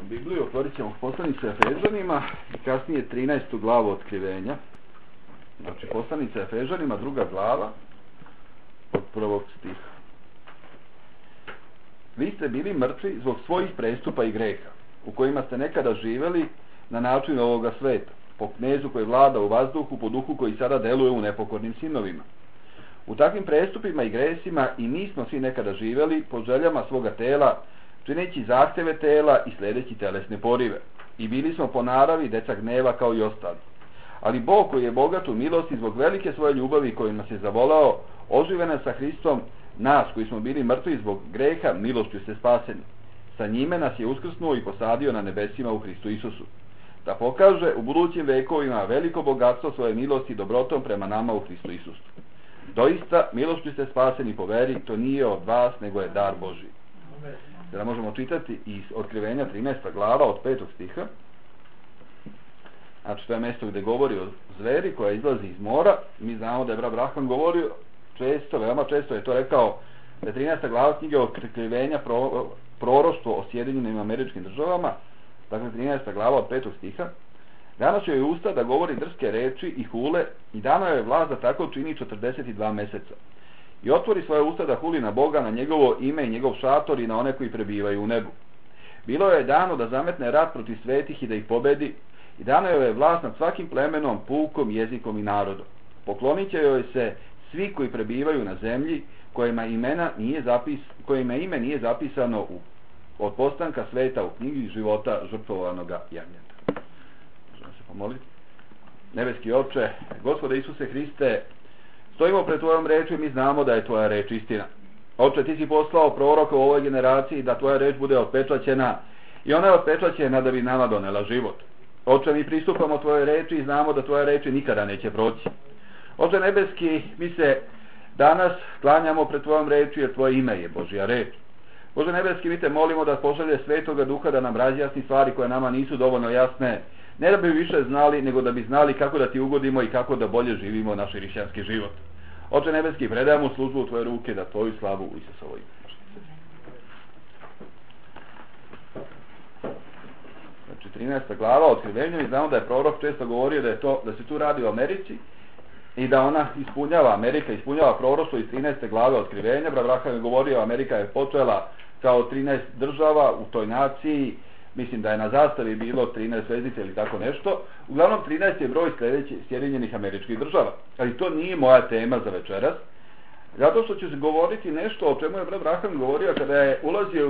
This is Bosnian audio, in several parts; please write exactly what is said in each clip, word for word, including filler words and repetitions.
Bibliju, otvorit ćemo poslanicu Efežanima i kasnije trinaestu glavu Otkrivenja. Znači poslanica Efežanima, druga glava od prvog stiha. Vi ste bili mrtvi zbog svojih prestupa i greha, u kojima ste nekada živjeli na način ovoga sveta, po knezu koji vlada u vazduhu, po duhu koji sada deluje u nepokornim sinovima. U takvim prestupima i gresima i mi smo svi nekada živjeli po željama svoga tela, čineći zahteve tela i sljedeći telesne porive. I bili smo po naravi deca gneva kao i ostali. Ali Bog koji je bogat u milosti zbog velike svoje ljubavi kojim nas je zavolao, ožive nas sa Hristom, nas koji smo bili mrtvi zbog greha, milošću ste spaseni. Sa njime nas je uskrsnuo i posadio na nebesima u Hristu Isusu, da pokaže u budućim vekovima veliko bogatstvo svoje milosti i dobrotom prema nama u Hristu Isusu. Doista, milošću ste spaseni po veri, to nije od vas, nego je dar Božji. Sada možemo čitati iz Otkrivenja trinaesta glava od petog stiha. Znači to je mjesto gdje govori o zveri koja izlazi iz mora. Mi znamo da je Abraham govorio često, veoma često je to rekao, da je trinaesta glava knjige Otkrivenja pro, proroštvo o Sjedinjenim Američkim Državama, dakle trinaesta glava od petog stiha. Danas joj je usta da govori drske reči i hule i dano je vlast da tako čini četrdeset dva mjeseca. I otvori svoje usta da huli na Boga, na njegovo ime i njegov šator i na one koji prebivaju u nebu. Bilo je dano da zametne rat protiv svetih i da ih pobedi, i dano je vlast nad svakim plemenom, pukom, jezikom i narodom. Poklonit će joj se svi koji prebivaju na zemlji, kojima, imena nije zapis, kojima ime nije zapisano u, od postanka sveta u knjigi života žrtvovanoga jagnjeta. Možemo se pomoliti. Nebeski Oče, Gospode Isuse Hriste, stojimo pred tvojom reči i mi znamo da je tvoja reč istina. Oče, ti si poslao proroka u ovoj generaciji da tvoja reč bude otpečaćena i ona je otpečaćena da bi nama donela život. Oče, mi pristupamo tvojoj reči i znamo da tvoja reči nikada neće proći. Oče nebeski, mi se danas klanjamo pred tvojom reči jer tvoje ime je Božja reč. Bože nebeski, mi te molimo da pošalje Svetoga Duha da nam razjasni stvari koje nama nisu dovoljno jasne, ne da bi više znali, nego da bi znali kako da ti ugodimo i kako da bolje živimo naš hrišćanski život. Oče nebeski, predajamo službu u tvoje ruke da tvoju slavu u Isusovo ime. Znači trinaesta glava Otkrivenja, i znamo da je prorok često govorio da je to, da se tu radi o Americi i da ona ispunjava, Amerika ispunjava proroštvo iz trinaeste glave Otkrivenja. Abraham je govorio, Amerika je počela kao trinaest država u toj naciji. Mislim da je na zastavi bilo trinaest zvezdica ili tako nešto. Uglavnom trinaest je broj sljedećih Sjedinjenih Američkih Država. Ali to nije moja tema za večeras. Zato što ću se govoriti nešto o čemu je Abraham govorio kada je ulazio u,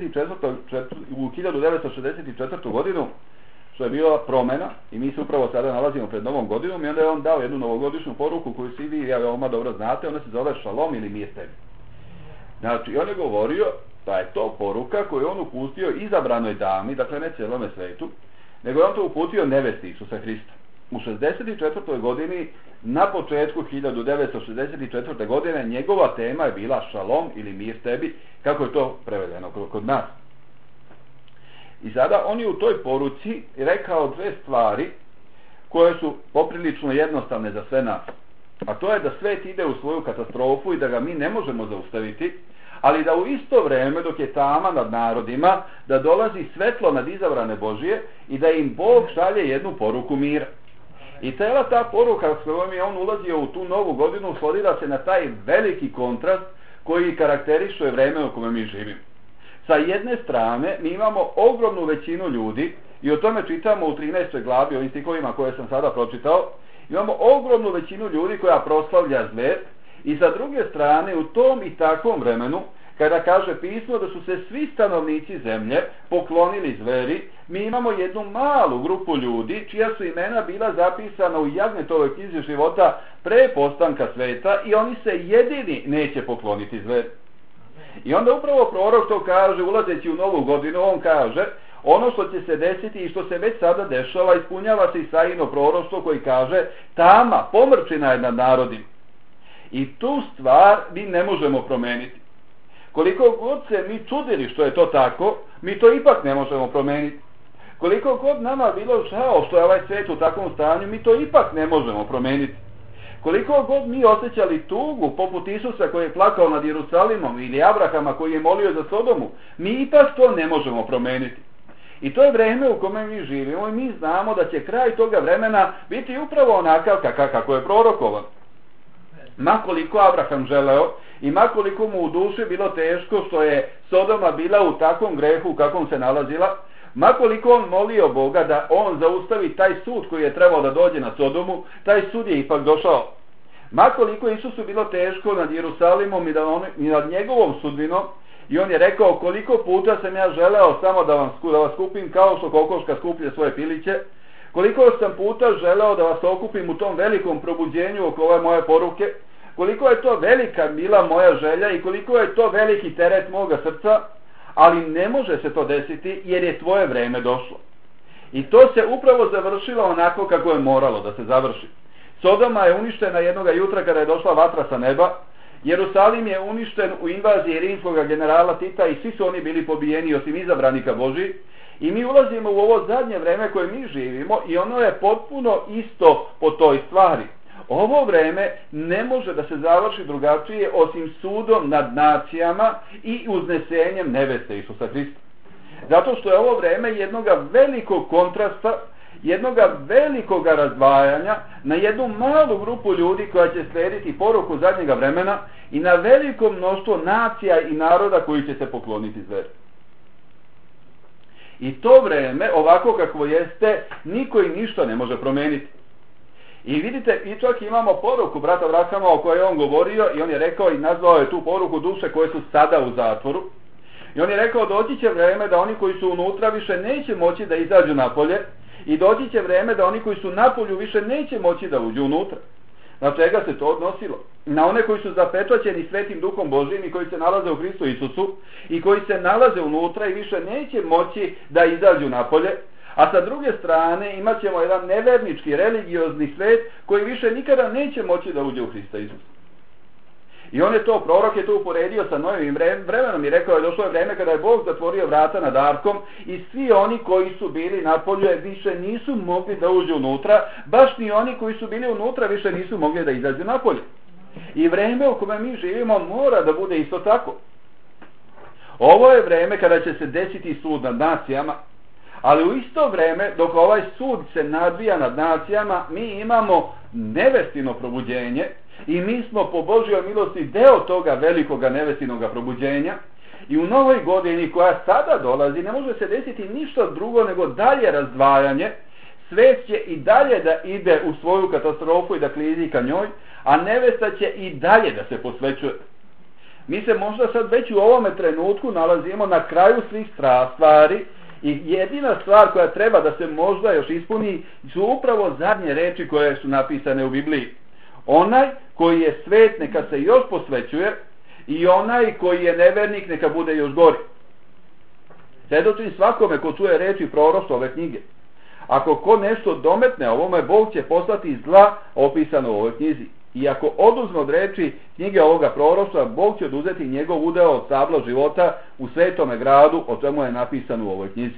u hiljadu devetsto šezdeset četvrtu godinu, što je bila promjena, i mi se upravo sada nalazimo pred novom godinom, i onda je on dao jednu novogodišnju poruku koju svi vi ja veoma dobro znate, ona se zove Šalom ili mir tebi. Znači, on je govorio da je to poruka koju on uputio izabranoj dami, dakle ne cijelome svetu, nego je on to uputio nevesti Isusa Hrista. U šezdeset četvrtoj godini, na početku hiljadu devetsto šezdeset četvrte godine, njegova tema je bila Šalom ili mir tebi, kako je to prevedeno kod nas. I sada on je u toj poruci rekao dve stvari koje su poprilično jednostavne za sve nas. A to je da svet ide u svoju katastrofu i da ga mi ne možemo zaustaviti, ali da u isto vrijeme dok je tama nad narodima, da dolazi svetlo nad izabrane Božije i da im Bog šalje jednu poruku mira. I cijela ta poruka s kojom je on ulazio u tu novu godinu svodila se na taj veliki kontrast koji karakteriše vrijeme u kojem mi živimo. Sa jedne strane mi imamo ogromnu većinu ljudi, i o tome čitamo u trinaestoj glavi, ovim stihovima koje sam sada pročitao, imamo ogromnu većinu ljudi koja proslavlja zver, i sa druge strane u tom i takvom vremenu, kada kaže pismo da su se svi stanovnici zemlje poklonili zveri, mi imamo jednu malu grupu ljudi čija su imena bila zapisana u Jagnetovoj knjizi života pre postanka sveta, i oni se jedini neće pokloniti zveri. I onda upravo prorok to kaže, ulazeći u novu godinu, on kaže, ono što će se desiti i što se već sada dešava, ispunjava se Isaijino proroštvo koji kaže, tama, pomrčina je nad narodima. I tu stvar mi ne možemo promeniti. Koliko god se mi čudili što je to tako, mi to ipak ne možemo promeniti. Koliko god nama bilo žao što je ovaj svijet u takvom stanju, mi to ipak ne možemo promeniti. Koliko god mi osjećali tugu poput Isusa koji je plakao nad Jerusalimom ili Abrahama koji je molio za Sodomu, mi ipak to ne možemo promeniti. I to je vrijeme u kome mi živimo i mi znamo da će kraj toga vremena biti upravo onakav kako je prorokovan. Makoliko Abraham želeo i makoliko mu u duši bilo teško što je Sodoma bila u takvom grehu u kakvom se nalazila, makoliko on molio Boga da on zaustavi taj sud koji je trebao da dođe na Sodomu, taj sud je ipak došao. Makoliko Isusu bilo teško nad Jerusalimom i, da on, i nad njegovom sudbinom, i on je rekao koliko puta sam ja želeo samo da, vam, da vas skupim kao što kokoška skuplje svoje piliće, koliko sam puta želeo da vas okupim u tom velikom probuđenju oko ove moje poruke, koliko je to velika bila moja želja i koliko je to veliki teret moga srca, ali ne može se to desiti jer je tvoje vreme došlo. I to se upravo završilo onako kako je moralo da se završi. Sodoma je uništena jednoga jutra kada je došla vatra sa neba, Jerusalim je uništen u invaziji rimskog generala Tita i svi su oni bili pobijeni osim izabranika Božji. I mi ulazimo u ovo zadnje vreme koje mi živimo i ono je potpuno isto po toj stvari. Ovo vreme ne može da se završi drugačije osim sudom nad nacijama i uznesenjem neveste Isusa Hrista. Zato što je ovo vreme jednoga velikog kontrasta, jednoga velikog razdvajanja na jednu malu grupu ljudi koja će slijediti poruku zadnjega vremena i na veliko mnoštvo nacija i naroda koji će se pokloniti zveri. I to vreme, ovako kakvo jeste, niko i ništa ne može promeniti. I vidite, i čak imamo poruku brata Vrahama o kojoj je on govorio i on je rekao i nazvao je tu poruku duše koje su sada u zatvoru. I on je rekao doći će vreme da oni koji su unutra više neće moći da izađu napolje i doći će vreme da oni koji su napolju više neće moći da uđu unutra. Na čega se to odnosilo? Na one koji su zapečaćeni Svetim Duhom Božijim i koji se nalaze u Hristu Isusu i koji se nalaze unutra i više neće moći da izađu napolje. A sa druge strane imat ćemo jedan nevernički, religiozni svet koji više nikada neće moći da uđe u Hrista Isusa. I on je to, prorok je to uporedio sa novim vremenom i rekao je došlo je vreme kada je Bog zatvorio vrata nad arkom i svi oni koji su bili napolju više nisu mogli da uđu unutra, baš ni oni koji su bili unutra više nisu mogli da izađu napolje. I vreme u kome mi živimo mora da bude isto tako. Ovo je vreme kada će se desiti sud nad nacijama, ali u isto vreme dok ovaj sud se nadvija nad nacijama mi imamo nevestino probuđenje i mi smo po Božjoj milosti deo toga velikoga nevestinoga probuđenja i u novoj godini koja sada dolazi ne može se desiti ništa drugo nego dalje razdvajanje. Svet će i dalje da ide u svoju katastrofu i da klizi ka njoj, a nevesta će i dalje da se posvećuje. Mi se možda sad već u ovome trenutku nalazimo na kraju svih stvari i jedina stvar koja treba da se možda još ispuni su upravo zadnje reči koje su napisane u Bibliji. Onaj koji je svet neka se još posvećuje i onaj koji je nevernik neka bude još gori. Svjedočim svakome ko čuje reči proroštva ove knjige. Ako ko nešto dometne ovome, Bog će poslati zla opisano u ovoj knjizi. I ako oduzme od reči knjige ovoga proroštva, Bog će oduzeti njegov udeo od stabla života u svetome gradu, o čemu je napisano u ovoj knjizi.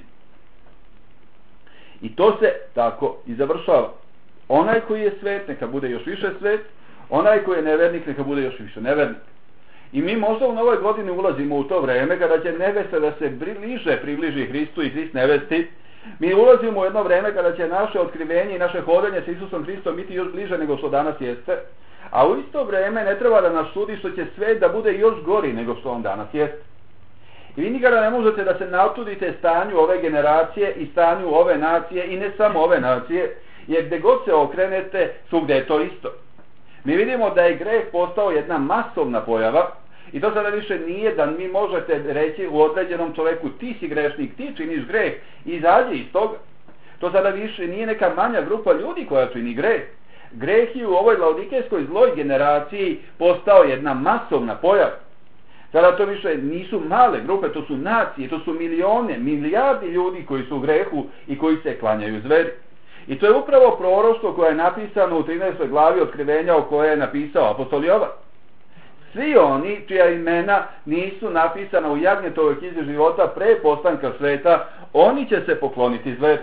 I to se tako i završava. Onaj koji je svet, neka bude još više svet, onaj koji je nevernik, neka bude još više nevernik. I mi možda u novoj godini ulazimo u to vreme kada će nevesta da se bliže približi Hristu i Hrist nevesti. Mi ulazimo u jedno vreme kada će naše otkrivenje i naše hodanje s Isusom Hristom biti još bliže nego što danas jeste. A u isto vreme ne treba da nas čudi što će svet da bude još gori nego što on danas jeste. I vi nikada ne možete da se načudite stanju ove generacije i stanju ove nacije i ne samo ove nacije, jer gde god se okrenete, svugde je to isto. Mi vidimo da je greh postao jedna masovna pojava i to sada više nije da mi možete reći u određenom čoveku ti si grešnik, ti činiš greh, izađi iz toga. To sada više nije neka manja grupa ljudi koja čini greh. Greh je u ovoj laodikejskoj zloj generaciji postao jedna masovna pojava. Sada to više nisu male grupe, to su nacije, to su milione, milijardi ljudi koji su u grehu i koji se klanjaju zveri. I to je upravo proroštvo koje je napisano u trinaestoj glavi Otkrivenja o kojoj je napisao apostol Jovan. Svi oni čija imena nisu napisana u Jagnjetovoj knjizi života pre postanka sveta, oni će se pokloniti zveri.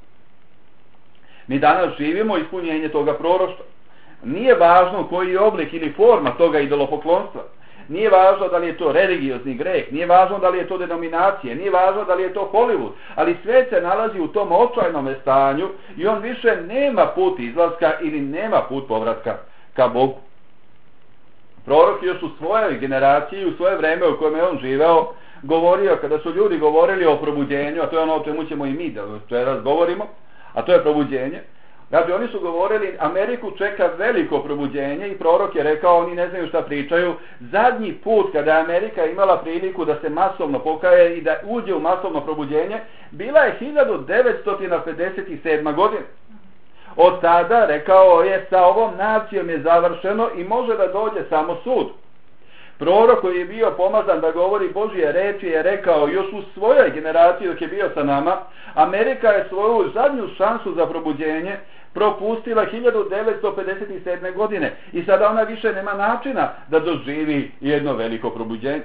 Mi danas živimo ispunjenje toga proroštva. Nije važno koji je oblik ili forma toga idolopoklonstva. Nije važno da li je to religiozni greh, nije važno da li je to denominacije, nije važno da li je to Hollywood, ali svet se nalazi u tom očajnom stanju i on više nema put izlaska ili nema put povratka ka Bogu. Prorok još u svojoj generaciji, u svoje vreme u kojem je on živeo, govorio, kada su ljudi govorili o probuđenju, a to je ono o čemu ćemo i mi da teraz govorimo, a to je probuđenje. Znači, oni su govorili, Ameriku čeka veliko probuđenje i prorok je rekao, oni ne znaju šta pričaju. Zadnji put kada je Amerika imala priliku da se masovno pokaje i da uđe u masovno probuđenje, bila je hiljadu devetsto pedeset sedma. godina. Od tada, rekao je, sa ovom nacijom je završeno i može da dođe samo sud. Prorok koji je bio pomazan da govori Božje reči je rekao još u svojoj generaciji dok je bio sa nama, Amerika je svoju zadnju šansu za probuđenje propustila hiljadu devetsto pedeset sedme. godine i sada ona više nema načina da doživi jedno veliko probuđenje.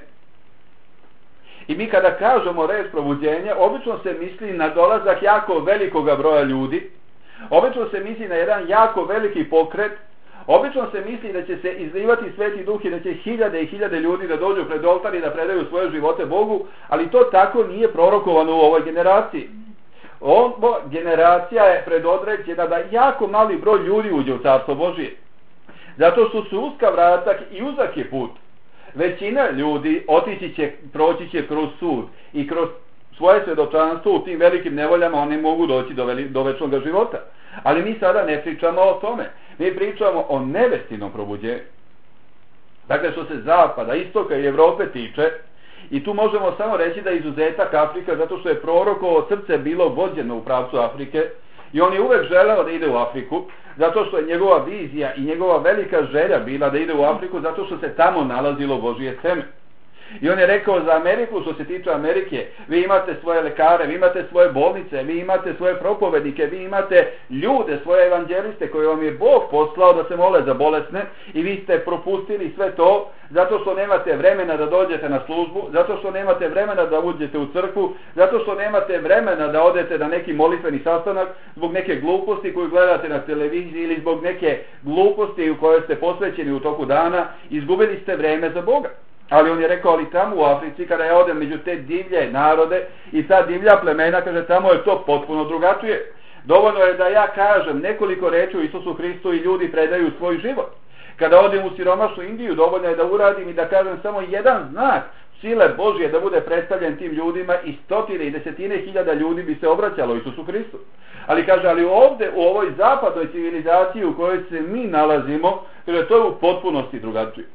I mi kada kažemo reč probuđenje, obično se misli na dolazak jako velikoga broja ljudi, obično se misli na jedan jako veliki pokret, obično se misli da će se izlivati Sveti Duh i da će hiljade i hiljade ljudi da dođu pred oltar i da predaju svoje živote Bogu, ali to tako nije prorokovano u ovoj generaciji. Ova generacija je predodređena da jako mali broj ljudi uđe u Carstvo Božije. Zato što su uska vrata i uzak je put. Većina ljudi otići će, proći će kroz sud i kroz svoje svjedočanstvo u tim velikim nevoljama oni mogu doći do, veli, do večnog života. Ali mi sada ne pričamo o tome. Mi pričamo o nevestinom probuđenju. Dakle, što se zapada, istoka i Evrope tiče, i tu možemo samo reći da je izuzetak Afrika, zato što je prorokovo srce bilo vođeno u pravcu Afrike i on je uvek želeo da ide u Afriku, zato što je njegova vizija i njegova velika želja bila da ide u Afriku, zato što se tamo nalazilo Božje seme. I on je rekao za Ameriku, što se tiče Amerike, vi imate svoje lekare, vi imate svoje bolnice, vi imate svoje propovednike, vi imate ljude, svoje evanđeliste koje vam je Bog poslao da se mole za bolesne i vi ste propustili sve to zato što nemate vremena da dođete na službu, zato što nemate vremena da uđete u crkvu, zato što nemate vremena da odete na neki molitveni sastanak zbog neke gluposti koju gledate na televiziji ili zbog neke gluposti u kojoj ste posvećeni u toku dana, izgubili ste vreme za Boga. Ali on je rekao, ali tamo u Africi, kada ja odem među te divlje narode i ta divlja plemena, kaže, tamo je to potpuno drugačije. Dovoljno je da ja kažem nekoliko reči o Isusu Hristu i ljudi predaju svoj život. Kada odem u siromašnu Indiju, dovoljno je da uradim i da kažem samo jedan znak sile Božje da bude predstavljen tim ljudima i stotine i desetine hiljada ljudi bi se obraćalo Isusu Hristu. Ali kaže, ali ovdje u ovoj zapadnoj civilizaciji u kojoj se mi nalazimo, kaže, to je u potpunosti drugačije.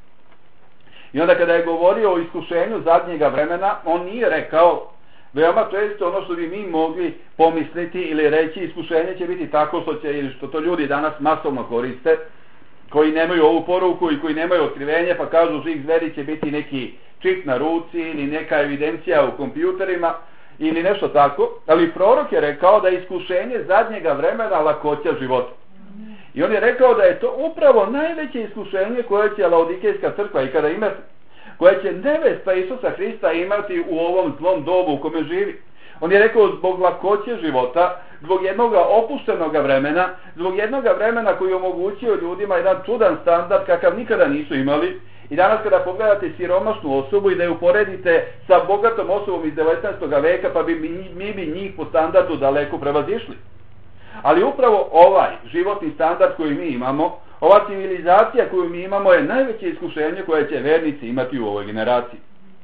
I onda kada je govorio o iskušenju zadnjega vremena, on nije rekao, veoma često ono što bi mi mogli pomisliti ili reći, iskušenje će biti tako što, će, što to ljudi danas masovno koriste, koji nemaju ovu poruku i koji nemaju otkrivenje, pa kažu žig zveri će biti neki čip na ruci ili neka evidencija u kompjuterima ili nešto tako, ali prorok je rekao da je iskušenje zadnjega vremena lakoća života. I on je rekao da je to upravo najveće iskušenje koje će Laodikejska crkva i kada imati, koje će nevesta Isusa Hrista imati u ovom zlom dobu u kome živi. On je rekao zbog lakoće života, zbog jednog opuštenog vremena, zbog jednog vremena koji je omogućio ljudima jedan čudan standard kakav nikada nisu imali. I danas kada pogledate siromašnu osobu i da je uporedite sa bogatom osobom iz devetnaestog veka, pa bi mi, mi bi njih po standardu daleko prevazišli. Ali upravo ovaj životni standard koji mi imamo, ova civilizacija koju mi imamo je najveće iskušenje koje će vernici imati u ovoj generaciji.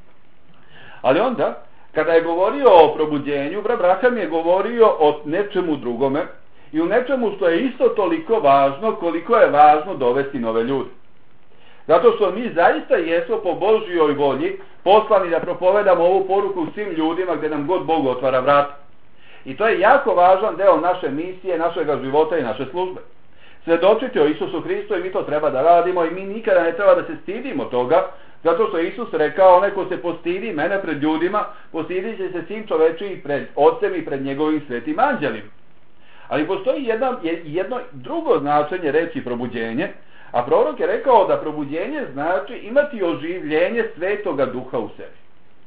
Ali onda, kada je govorio o probuđenju, brat Braham je govorio o nečemu drugome i u nečemu što je isto toliko važno koliko je važno dovesti nove ljude. Zato što mi zaista jesmo po Božjoj volji poslani da propovedamo ovu poruku svim ljudima gdje nam god Bog otvara vrata. I to je jako važan deo naše misije, našega života i naše službe. Svedočiti o Isusu Hristu i mi to treba da radimo i mi nikada ne treba da se stidimo toga, zato što je Isus rekao, onaj ko se postidi mene pred ljudima, postidit će se Sin čoveči i pred Otcem i pred njegovim svetim anđelima. Ali postoji jedno, jedno drugo značenje reči probuđenje, a prorok je rekao da probuđenje znači imati oživljenje Svetoga Duha u sebi.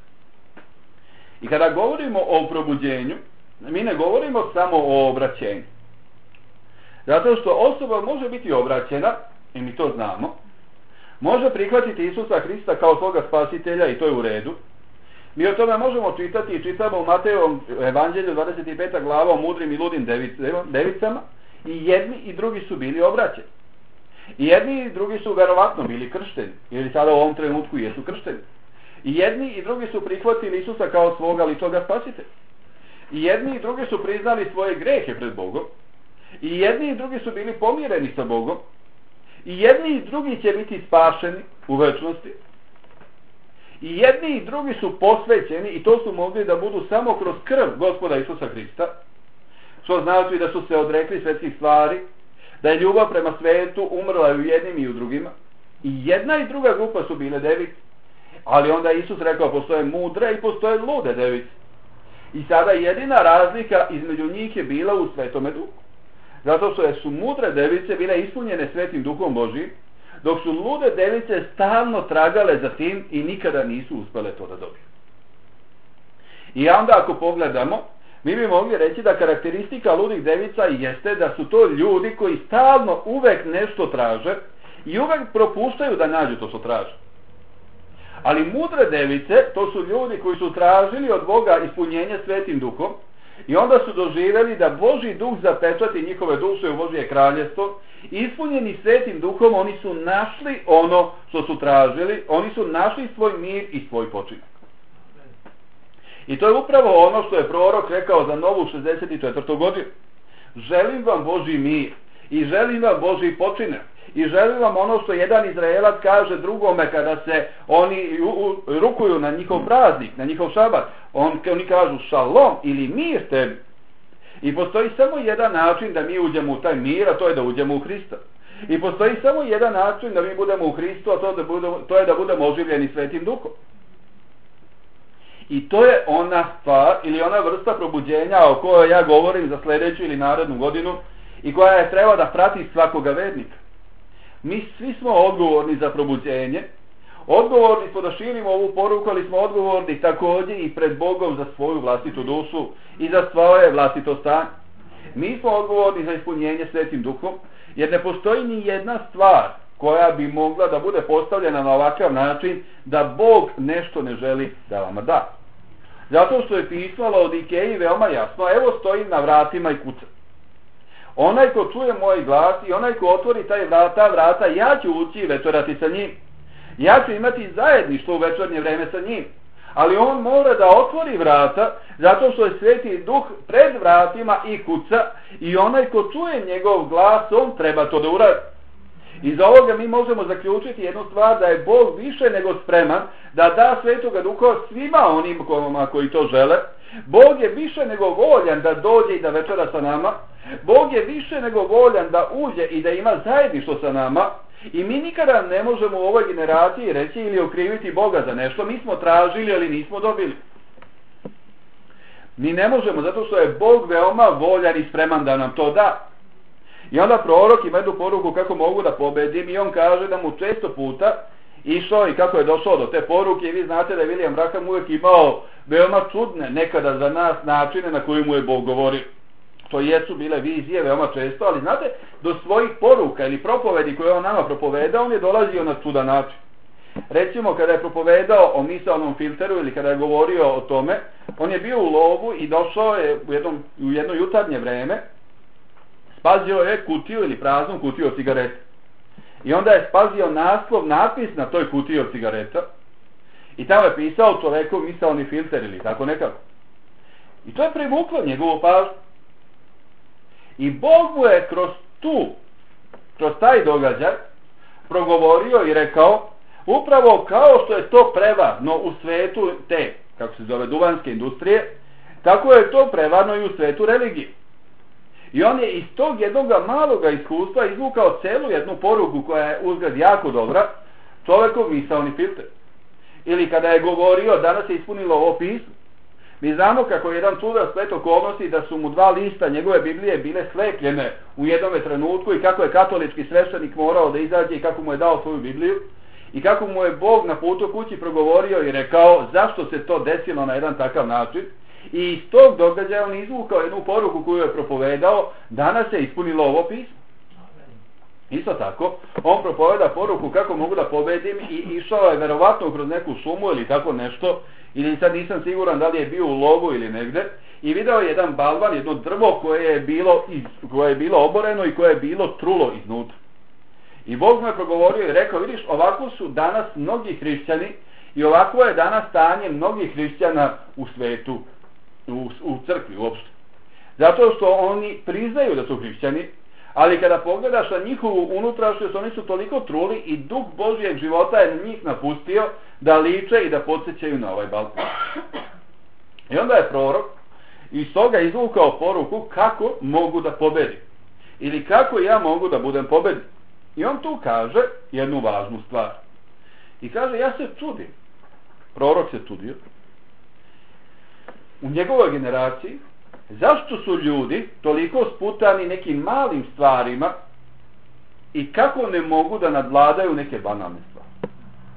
I kada govorimo o probuđenju, mi ne govorimo samo o obraćenju. Zato što osoba može biti obraćena, i mi to znamo, može prihvatiti Isusa Hrista kao svoga spasitelja i to je u redu. Mi o tome možemo čitati i čitamo u Matejovom evanđelju dvadeset peta glava o mudrim i ludim devicama i jedni i drugi su bili obraćeni. I jedni i drugi su verovatno bili kršteni, ili sada u ovom trenutku jesu kršteni. I jedni i drugi su prihvatili Isusa kao svoga ličnoga spasitelja. I jedni i drugi su priznali svoje grehe pred Bogom. I jedni i drugi su bili pomireni sa Bogom. I jedni i drugi će biti spašeni u večnosti. I jedni i drugi su posvećeni i to su mogli da budu samo kroz krv Gospoda Isusa Hrista. Što znači da su se odrekli svetskih stvari, da je ljubav prema svetu umrla i u jednim i u drugima. I jedna i druga grupa su bile device. Ali onda Isus rekao postoje mudre i postoje lude device. I sada jedina razlika između njih je bila u Svetome Duhu. Zato što su mudre device bile ispunjene Svetim Duhom Božijim, dok su lude device stalno tragale za tim i nikada nisu uspele to da dobiju. I onda ako pogledamo, mi bi mogli reći da karakteristika ludih devica jeste da su to ljudi koji stalno uvek nešto traže i uvek propuštaju da nađu to što traže. Ali mudre device, to su ljudi koji su tražili od Boga ispunjenje Svetim Duhom i onda su doživjeli da Božji Duh zapečati njihove duše u Božje kraljevstvo. Ispunjeni Svetim Duhom, oni su našli ono što su tražili, oni su našli svoj mir i svoj počinak. I to je upravo ono što je prorok rekao za novu šezdeset četvrtu godinu. Želim vam Božji mir i želim vam Božji počinak. I želim vam ono što jedan Izraelac kaže drugome kada se oni rukuju na njihov praznik, na njihov šabat. On, oni kažu šalom ili mir tebi. I postoji samo jedan način da mi uđemo u taj mir, a to je da uđemo u Hrista. I postoji samo jedan način da mi budemo u Hristu, a to, da budemo, to je da budemo oživljeni Svetim Duhom. I to je ona stvar ili ona vrsta probuđenja o kojoj ja govorim za sljedeću ili narednu godinu i koja je treba da prati svakoga vernika. Mi svi smo odgovorni za probuđenje, odgovorni smo da širimo ovu poruku, ali smo odgovorni također i pred Bogom za svoju vlastitu dušu i za svoje vlastito stanje. Mi smo odgovorni za ispunjenje Svetim Duhom, jer ne postoji ni jedna stvar koja bi mogla da bude postavljena na ovakav način da Bog nešto ne želi da vama da. Zato što je pisalo od Ikeji veoma jasno, evo stojim na vratima i kucam. Onaj ko čuje moj glas i onaj ko otvori taj vrata, vrata, ja ću ući i večerati sa njim. Ja ću imati zajedništvo u večernje vreme sa njim. Ali on mora da otvori vrata, zato što je Sveti Duh pred vratima i kuca i onaj ko čuje njegov glas, on treba to da uradi. Iz ovoga mi možemo zaključiti jednu stvar, da je Bog više nego spreman da da Svetoga Duha svima onim koji to žele. Bog je više nego voljan da dođe i da večera sa nama. Bog je više nego voljan da uđe i da ima zajedništvo sa nama. I mi nikada ne možemo u ovoj generaciji reći ili okriviti Boga za nešto. Mi smo tražili, ali nismo dobili. Mi ne možemo, zato što je Bog veoma voljan i spreman da nam to da. I onda prorok ima jednu poruku kako mogu da pobedim i on kaže da mu često puta išao i kako je došao do te poruke. I vi znate da je William Branham uvijek imao veoma čudne nekada za nas načine na koji mu je Bog govorio. To jesu bile vizije veoma često, ali znate, do svojih poruka ili propovedi koje on nama propovedao, on je dolazio na čudan način. Recimo, kada je propovedao o misaonom filteru ili kada je govorio o tome, on je bio u lovu i došao je u, jednom, u jedno jutarnje vreme, spazio je kutiju ili praznu kutiju od cigareta. I onda je spazio naslov, napis na toj kutiji od cigareta i tamo je pisao čovekov misaoni filter ili tako nekako. I to je privuklo njegovu pažnju. I Bog mu je kroz tu, kroz taj događaj progovorio i rekao, upravo kao što je to prevarno u svetu te, kako se zove, duvanske industrije, tako je to prevarno i u svetu religije. I on je iz tog jednog maloga iskustva izvukao celu jednu poruku koja je uzgled jako dobra, čovekov misaoni filter. Ili kada je govorio, danas je ispunilo ovo pismo, mi znamo kako jedan čudan splet okolnosti da su mu dva lista njegove Biblije bile slepljene u jednom trenutku i kako je katolički sveštenik morao da izađe i kako mu je dao svoju Bibliju i kako mu je Bog na putu kući progovorio i rekao zašto se to desilo na jedan takav način. I iz tog događaja on izvukao jednu poruku koju je propovedao, danas se ispunilo ovo pismo. Isto tako, on propoveda poruku kako mogu da pobedim i išao je verovatno kroz neku šumu ili tako nešto, ili sad nisam siguran da li je bio u lovu ili negde, i video je jedan balvan, jedno drvo koje je bilo, koje je bilo oboreno i koje je bilo trulo iznutra. I Bog mu je progovorio i rekao, vidiš, ovako su danas mnogi hrišćani i ovako je danas stanje mnogih hrišćana u svetu, u, u crkvi uopšte. Zato što oni priznaju da su hrišćani, ali kada pogledaš na njihovu unutrašnjost, oni su toliko truli i duh Božijeg života je na njih napustio da liče i da podsjećaju na ovaj balvan. I onda je prorok iz toga izvukao poruku kako mogu da pobedim. Ili kako ja mogu da budem pobednik. I on tu kaže jednu važnu stvar. I kaže, ja se čudim. Prorok se čudio. U njegovoj generaciji, zašto su ljudi toliko sputani nekim malim stvarima i kako ne mogu da nadvladaju neke banalne stvari.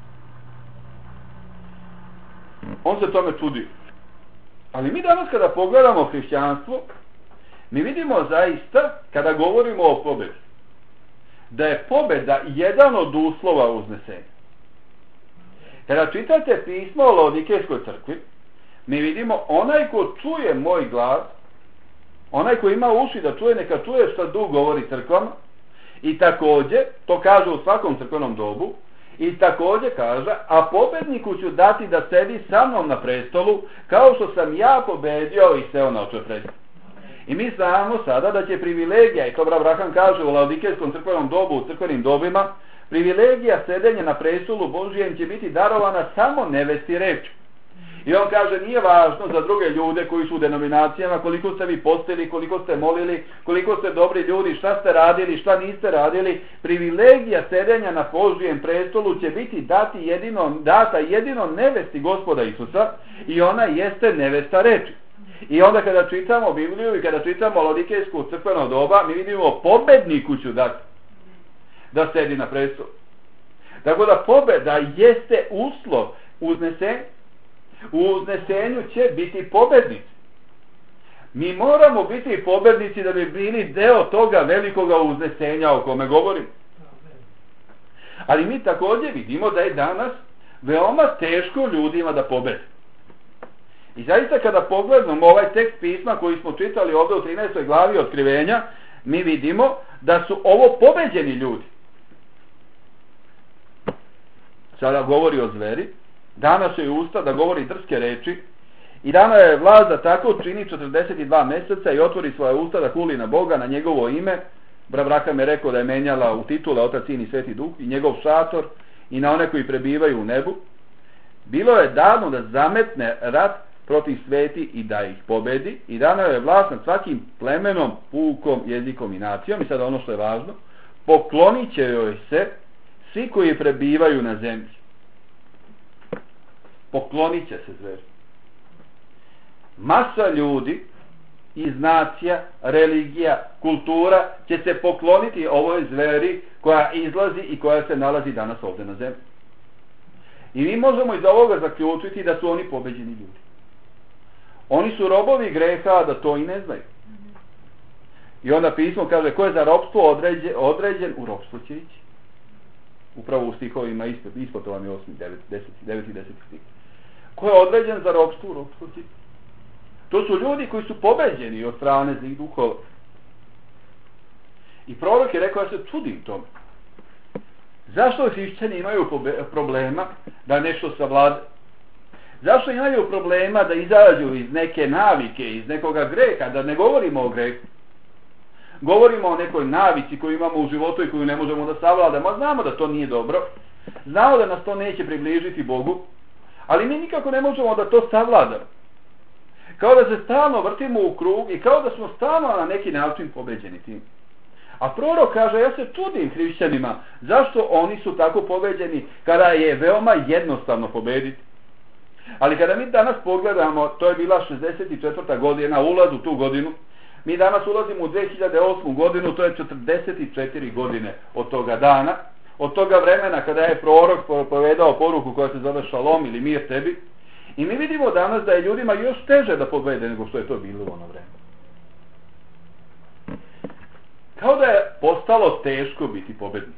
On se tome čudio. Ali mi danas kada pogledamo hrišćanstvo, mi vidimo zaista, kada govorimo o pobedi, da je pobeda jedan od uslova uznesenja. Kada čitate pismo o Laodikejskoj crkvi, mi vidimo onaj ko čuje moj glas, onaj ko ima uši da čuje, neka čuje šta Duh govori crkvama, i također, to kaže u svakom crkvenom dobu, i također kaže, a pobedniku ću dati da sedi sa mnom na prestolu, kao što sam ja pobedio i seo na očev prestol. I mi znamo sada da će privilegija, i to brat Abraham kaže u Laodikejskom crkvenom dobu, u crkvenim dobima, privilegija sedenja na prestolu Božijem će biti darovana samo nevesti reči. I on kaže, nije važno za druge ljude koji su u denominacijama, koliko ste vi postili, koliko ste molili, koliko ste dobri ljudi, šta ste radili, šta niste radili. Privilegija sedenja na Božijem prestolu će biti dati jedino, data jedino nevesti Gospoda Isusa i ona jeste nevesta reči. I onda kada čitamo Bibliju i kada čitamo Laodikejsku crkveno doba, mi vidimo pobedniku ću dati da sedi na prestolu. Tako da pobeda jeste uslov uznesenja. U uznesenju će biti pobednici. Mi moramo biti pobednici da bi bili deo toga velikoga uznesenja o kome govorim. Ali mi također vidimo da je danas veoma teško ljudima da pobede. I zaista kada pogledamo ovaj tekst pisma koji smo čitali ovdje u trinaestoj glavi Otkrivenja, mi vidimo da su ovo pobeđeni ljudi. Sada govori o zveri, danas je usta da govori drske reči i dana je vlast da tako čini četrdeset dva mjeseca i otvori svoje usta da huli na Boga, na njegovo ime. Brat Abraham je rekao da je menjala u titule Otac, Sin i Sveti Duh i njegov šator i na one koji prebivaju u nebu. Bilo je dano da zametne rat protiv sveti i da ih pobedi i dana je vlast nad svakim plemenom, pukom, jezikom i nacijom. I sada ono što je važno, poklonit će joj se svi koji prebivaju na zemlji. Poklonit će se zveri. Masa ljudi iz nacija, religija, kultura će se pokloniti ovoj zveri koja izlazi i koja se nalazi danas ovdje na zemlji. I mi možemo iz ovoga zaključiti da su oni pobeđeni ljudi. Oni su robovi greha, da to i ne znaju. I onda pismo kaže, ko je za ropstvo određen, određen u ropstvo će ići. Upravo u stihovima ispod, ispod to vam je osmi, deveti i deseti stih. Ko je određen za ropstvo, u ropstvo će ići. To su ljudi koji su pobeđeni od strane zlih duhova. I prorok je rekao, ja se čudim tome. Zašto hrišćani imaju problema da nešto savlade? Zašto imaju problema da izađu iz neke navike, iz nekoga greha, da ne govorimo o grehu? Govorimo o nekoj navici koju imamo u životu i koju ne možemo da savladamo. Znamo da to nije dobro. Znamo da nas to neće približiti Bogu. Ali mi nikako ne možemo da to savladamo. Kao da se stalno vrtimo u krug i kao da smo stalno na neki način pobeđeni tim. A prorok kaže, ja se čudim hrišćanima, zašto oni su tako pobeđeni kada je veoma jednostavno pobediti. Ali kada mi danas pogledamo, to je bila šezdeset četvrta godina, ulaz u tu godinu, mi danas ulazimo u dve hiljade osmu godinu, to je četrdeset četiri godine od toga dana, od toga vremena kada je prorok povedao poruku koja se zove šalom ili mir tebi. I mi vidimo danas da je ljudima još teže da pobede nego što je to bilo u ono vreme. kao da je postalo teško biti pobednik.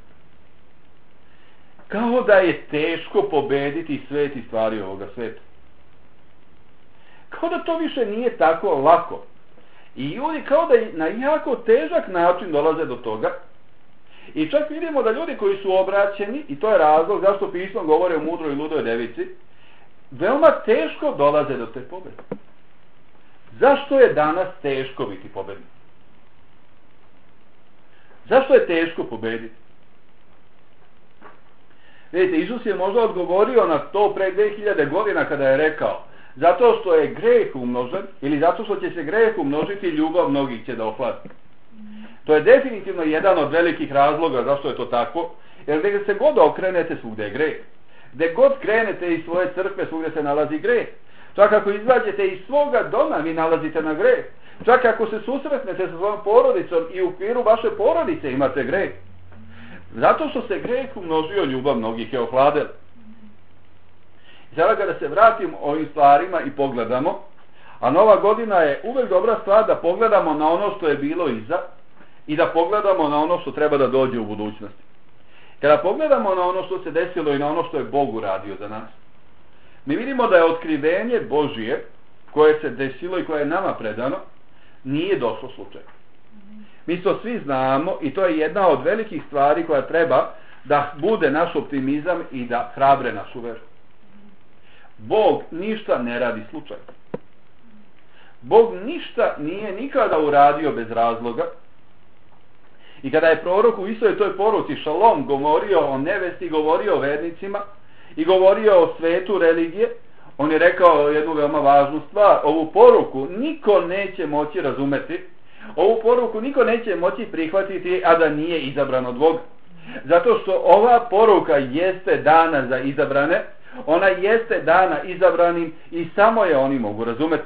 Kao da je teško pobediti sveti stvari ovoga sveta. Kao da to više nije tako lako. I ljudi kao da na jako težak način dolaze do toga. I čak vidimo da ljudi koji su obraćeni, i to je razlog zašto pismo govore o mudroj i ludoj devici, veoma teško dolaze do te pobjede. Zašto je danas teško biti pobednik? Zašto je teško pobediti? Vidite, Isus je možda odgovorio na to pre dve hiljade godina kada je rekao: zato što je greh umnožen, ili zato što će se greh umnožiti, ljubav mnogih će da ohladi. To je definitivno jedan od velikih razloga zašto je to tako, jer gdje se god okrenete, svugdje je greh. Gdje god krenete iz svoje crkve, svugdje se nalazi greh. Čak ako izađete iz svoga doma, vi nalazite na greh. Čak ako se susretnete sa svojom porodicom i u okviru vaše porodice imate greh. Zato što se greh umnožio, ljubav mnogih je ohladila. I sada kada se vratim ovim stvarima i pogledamo, a nova godina je uvek dobra stvar da pogledamo na ono što je bilo iza i da pogledamo na ono što treba da dođe u budućnosti. Kada pogledamo na ono što se desilo i na ono što je Bog uradio za nas, mi vidimo da je otkrivenje Božije koje se desilo i koje je nama predano nije došlo slučajno. Mi to svi znamo i to je jedna od velikih stvari koja treba da bude naš optimizam i da hrabre našu veru. Bog ništa ne radi slučajno. Bog ništa nije nikada uradio bez razloga. I kada je prorok u istoj toj poruci Šalom govorio o nevesti, govorio o vernicima i govorio o svetu religije, on je rekao jednu veoma važnu stvar: ovu poruku niko neće moći razumeti, ovu poruku niko neće moći prihvatiti, a da nije izabran od Boga. Zato što ova poruka jeste dana za izabrane, ona jeste dana izabranim i samo je oni mogu razumeti.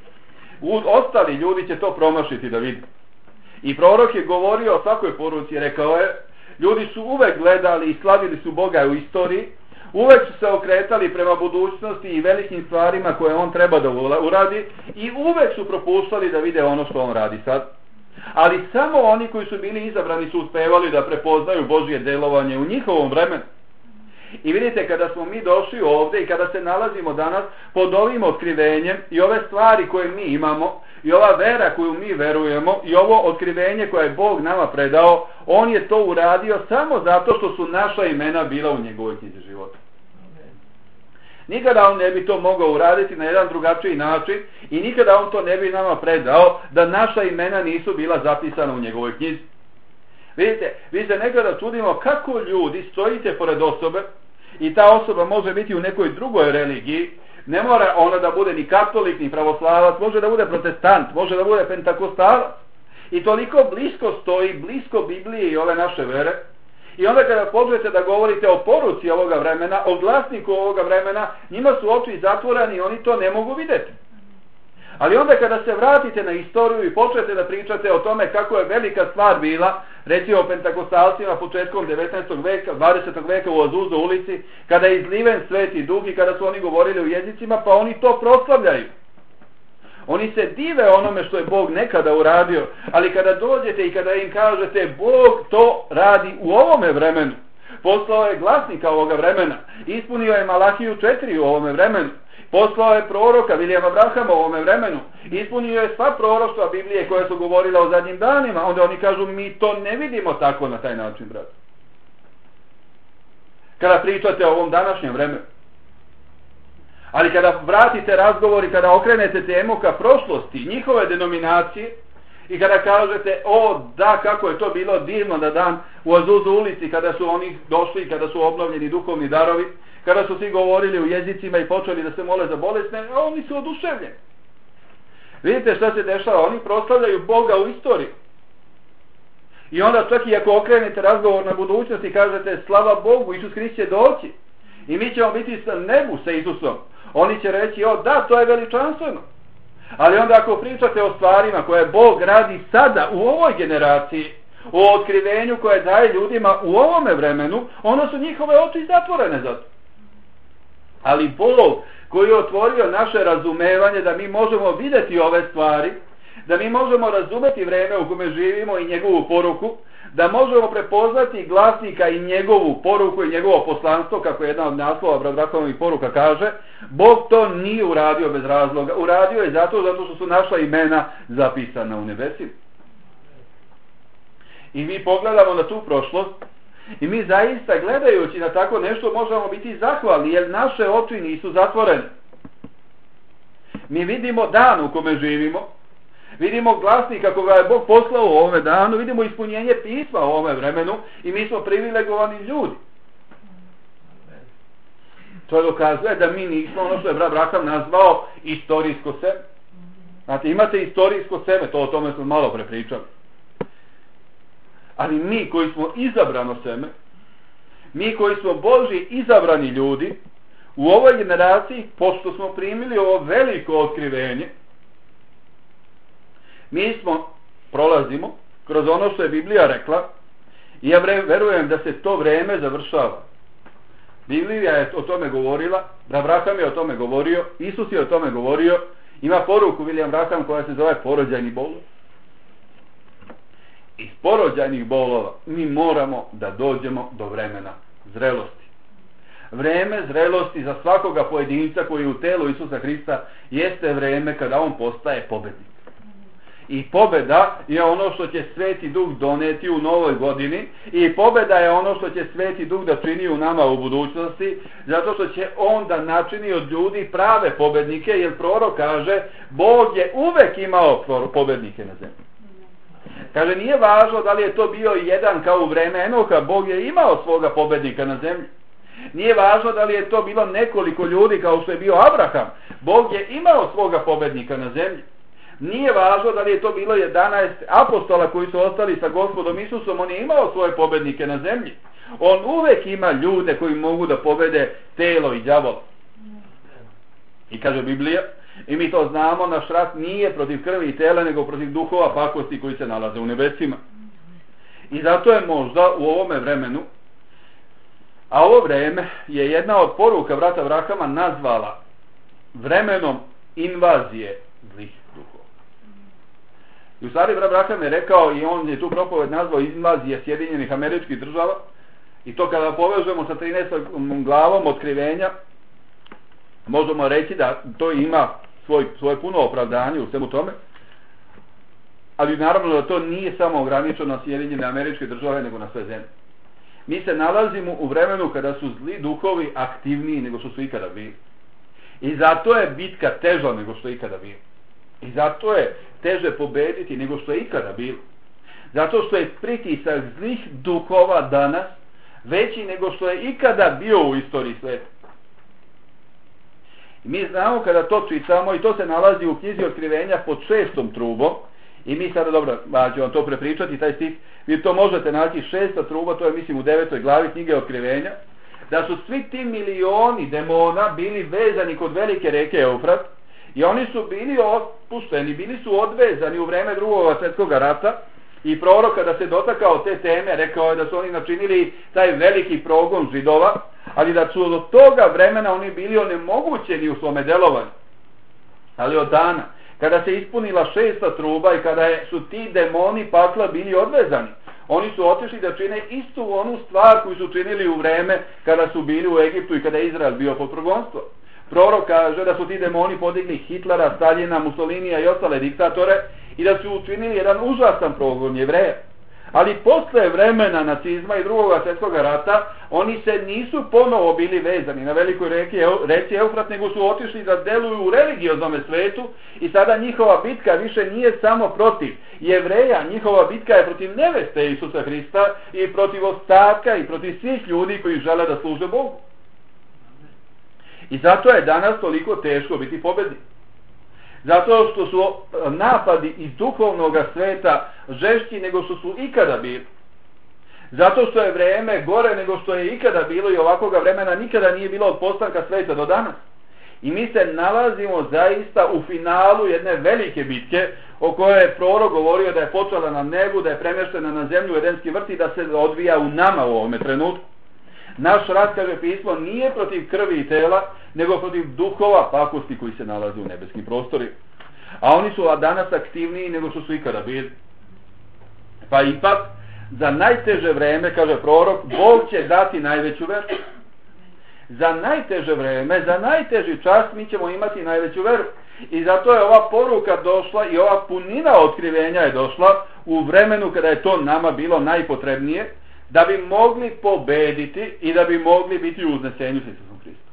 Ostali ljudi će to promašiti da vidi. I prorok je govorio o svakoj poruci, rekao je: ljudi su uvek gledali i slavili su Boga u istoriji, uvek su se okretali prema budućnosti i velikim stvarima koje on treba da uradi i uvek su propuštali da vide ono što on radi sad. Ali samo oni koji su bili izabrani su uspevali da prepoznaju Božje delovanje u njihovom vremenu. I vidite, kada smo mi došli ovdje i kada se nalazimo danas pod ovim otkrivenjem i ove stvari koje mi imamo i ova vera koju mi verujemo i ovo otkrivenje koje je Bog nama predao, on je to uradio samo zato što su naša imena bila u njegovoj knjizi života. Nikada on ne bi to mogao uraditi na jedan drugačiji način i nikada on to ne bi nama predao da naša imena nisu bila zapisana u njegovoj knjizi. Vidite, vi se nekada čudimo kako ljudi stojite pored osobe i ta osoba može biti u nekoj drugoj religiji, ne mora ona da bude ni katolik ni pravoslavac, može da bude protestant, može da bude pentakostalac i toliko blisko stoji, blisko Biblije i ove naše vere. I onda kada počnete da govorite o poruci ovoga vremena, o glasniku ovoga vremena, njima su oči zatvoreni i oni to ne mogu vidjeti. Ali onda kada se vratite na istoriju i počnete da pričate o tome kako je velika stvar bila, recimo o pentakostalcima početkom devetnaestog veka, dvadesetog veka u Azuzu ulici, kada je izliven Sveti Duh i kada su oni govorili u jezicima, pa oni to proslavljaju. Oni se dive onome što je Bog nekada uradio, ali kada dođete i kada im kažete Bog to radi u ovome vremenu, poslao je glasnika ovoga vremena, ispunio je Malahiju četiri u ovome vremenu, poslao je proroka Vilijama Brahama u ovome vremenu, ispunio je sva proroštva Biblije koje su govorile o zadnjim danima, onda oni kažu mi to ne vidimo tako na taj način, brat. Kada pričate o ovom današnjem vremenu. Ali kada vratite razgovor i kada okrenete temu ka prošlosti, njihove denominacije, i kada kažete, o da, kako je to bilo divno na dan u Azuzu ulici, kada su oni došli, kada su obnovljeni duhovni darovi, kada su svi govorili u jezicima i počeli da se mole za bolesne, oni su oduševljeni. Vidite šta se dešava, oni proslavljaju Boga u istoriji. I onda čak i ako okrenete razgovor na budućnost i kažete, slava Bogu, Isus Hrist će doći i mi ćemo biti sa nebu sa Isusom, oni će reći, o da, to je veličanstveno. Ali onda ako pričate o stvarima koje Bog radi sada u ovoj generaciji, o otkrivenju koje daje ljudima u ovome vremenu, ono su njihove oči zatvorene za to. Ali Bog koji je otvorio naše razumevanje da mi možemo vidjeti ove stvari, da mi možemo razumeti vreme u kome živimo i njegovu poruku, da možemo prepoznati glasnika i njegovu poruku i njegovo poslanstvo, kako jedna od naslova Brabrakovih poruka kaže, Bog to nije uradio bez razloga. Uradio je zato, zato što su naša imena zapisana u nebesima. I mi pogledamo na tu prošlost i mi zaista gledajući na tako nešto možemo biti zahvalni, jer naše oči nisu zatvorene. Mi vidimo dan u kome živimo, vidimo glasnika koga je Bog poslao u ovome danu, vidimo ispunjenje pisma u ovome vremenu i mi smo privilegovani ljudi. To dokazuje da mi nismo ono što je brat Braham nazvao istorijsko seme. Znate, imate istorijsko seme, to o tome smo malo prepričali. Ali mi koji smo izabrano seme, mi koji smo Božji izabrani ljudi, u ovoj generaciji, pošto smo primili ovo veliko otkrivenje, mi smo, prolazimo kroz ono što je Biblija rekla i ja verujem da se to vreme završava. Biblija je o tome govorila, Abraham je o tome govorio, Isus je o tome govorio, ima poruku William Branham koja se zove porođajni bolov. Iz porođajnih bolova mi moramo da dođemo do vremena zrelosti. Vreme zrelosti za svakoga pojedinca koji je u telu Isusa Hrista jeste vreme kada on postaje pobednik. I pobeda je ono što će Sveti Duh doneti u novoj godini i pobeda je ono što će Sveti Duh da čini u nama u budućnosti, zato što će on da načini od ljudi prave pobednike, jer prorok kaže Bog je uvek imao pobednike na zemlji. Kaže, nije važno da li je to bio jedan kao u vreme Enoha, Bog je imao svoga pobednika na zemlji. Nije važno da li je to bilo nekoliko ljudi kao što je bio Abraham, Bog je imao svoga pobednika na zemlji. Nije važno da li je to bilo jedanaest apostola koji su ostali sa Gospodom Isusom, on je imao svoje pobednike na zemlji. On uvek ima ljude koji mogu da pobede telo i đavola. I kaže Biblija, i mi to znamo, naš rat nije protiv krvi i tela, nego protiv duhova pakosti koji se nalaze u nebesima. I zato je možda u ovome vremenu, a ovo vreme je jedna od poruka brata Abrahama nazvala vremenom invazije zlih duhova. I u stvari brat Abraham je rekao, i on je tu propoved nazvao invazije Sjedinjenih Američkih Država, i to kada povežemo sa trinaestom glavom otkrivenja, možemo reći da to ima svoj, svoje puno opravdanje u svemu tome, ali naravno da to nije samo ograničeno na Sjedinjene Američke Države, nego na sve zemlje. Mi se nalazimo u vremenu kada su zli duhovi aktivniji nego što su ikada bili. I zato je bitka teža nego što je ikada bilo. I zato je teže pobediti nego što je ikada bilo. Zato što je pritisak zlih duhova danas veći nego što je ikada bio u istoriji sveta. I mi znamo kada to čitamo, i to se nalazi u knjizi Otkrivenja pod šestom trubom, i mi sada, dobro, ja ću vam to prepričati, taj stih, vi to možete naći, šesta truba, to je mislim u devetoj glavi knjige Otkrivenja, da su svi ti milioni demona bili vezani kod velike reke Eufrat, i oni su bili otpušteni, bili su odvezani u vreme drugog svjetskog rata, i prorok kada se dotakao te teme rekao je da su oni načinili taj veliki progon Židova, ali da su od toga vremena oni bili onemogućeni u svome delovanju. Ali od dana kada se ispunila šesta truba i kada su ti demoni pakla bili odvezani, oni su otišli da čine istu onu stvar koju su činili u vreme kada su bili u Egiptu i kada je Izrael bio pod progonstvom. Prorok kaže da su ti demoni podigli Hitlera, Staljina, Mussolinija i ostale diktatore i da su učinili jedan užasan progon Jevreja. Ali posle vremena nacizma i drugog svjetskog rata oni se nisu ponovo bili vezani na velikoj reki, reci Eufrat, nego su otišli da deluju u religioznom svetu i sada njihova bitka više nije samo protiv Jevreja, njihova bitka je protiv neveste Isusa Hrista i protiv ostatka i protiv svih ljudi koji žele da služe Bogu. I zato je danas toliko teško biti pobednik. Zato što su napadi iz duhovnog sveta žešći nego što su ikada bili. Zato što je vreme gore nego što je ikada bilo i ovakvoga vremena nikada nije bilo od postanka sveta do danas. I mi se nalazimo zaista u finalu jedne velike bitke o kojoj je prorok govorio da je počela na nebu, da je premeštena na zemlju u Edenski vrt i da se odvija u nama u ovome trenutku. Naš rat, kaže pismo, nije protiv krvi i tela, nego protiv duhova pakosti koji se nalaze u nebeskim prostorima. A oni su danas aktivniji nego što su ikada bili. Pa ipak, za najteže vreme, kaže prorok, Bog će dati najveću veru. Za najteže vreme, za najteži čas mi ćemo imati najveću veru. I zato je ova poruka došla i ova punina otkrivenja je došla u vremenu kada je to nama bilo najpotrebnije, da bi mogli pobediti i da bi mogli biti u uznesenju s Isusom Hristom.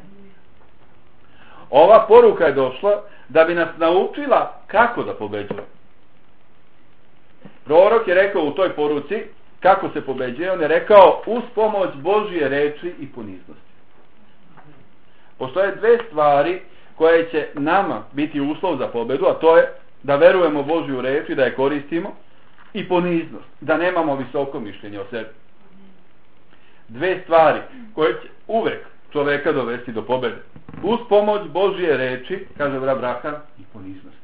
Ova poruka je došla da bi nas naučila kako da pobeđujemo. Prorok je rekao u toj poruci kako se pobeđuje. On je rekao uz pomoć Božje reči i poniznosti. Postoje dve stvari koje će nama biti uslov za pobedu, a to je da verujemo Božju reč i da je koristimo, i poniznost, da nemamo visoko mišljenje o sebi. Dve stvari koje će uvek čoveka dovesti do pobede. Uz pomoć Božje reči, kaže Abraham, i poniznost.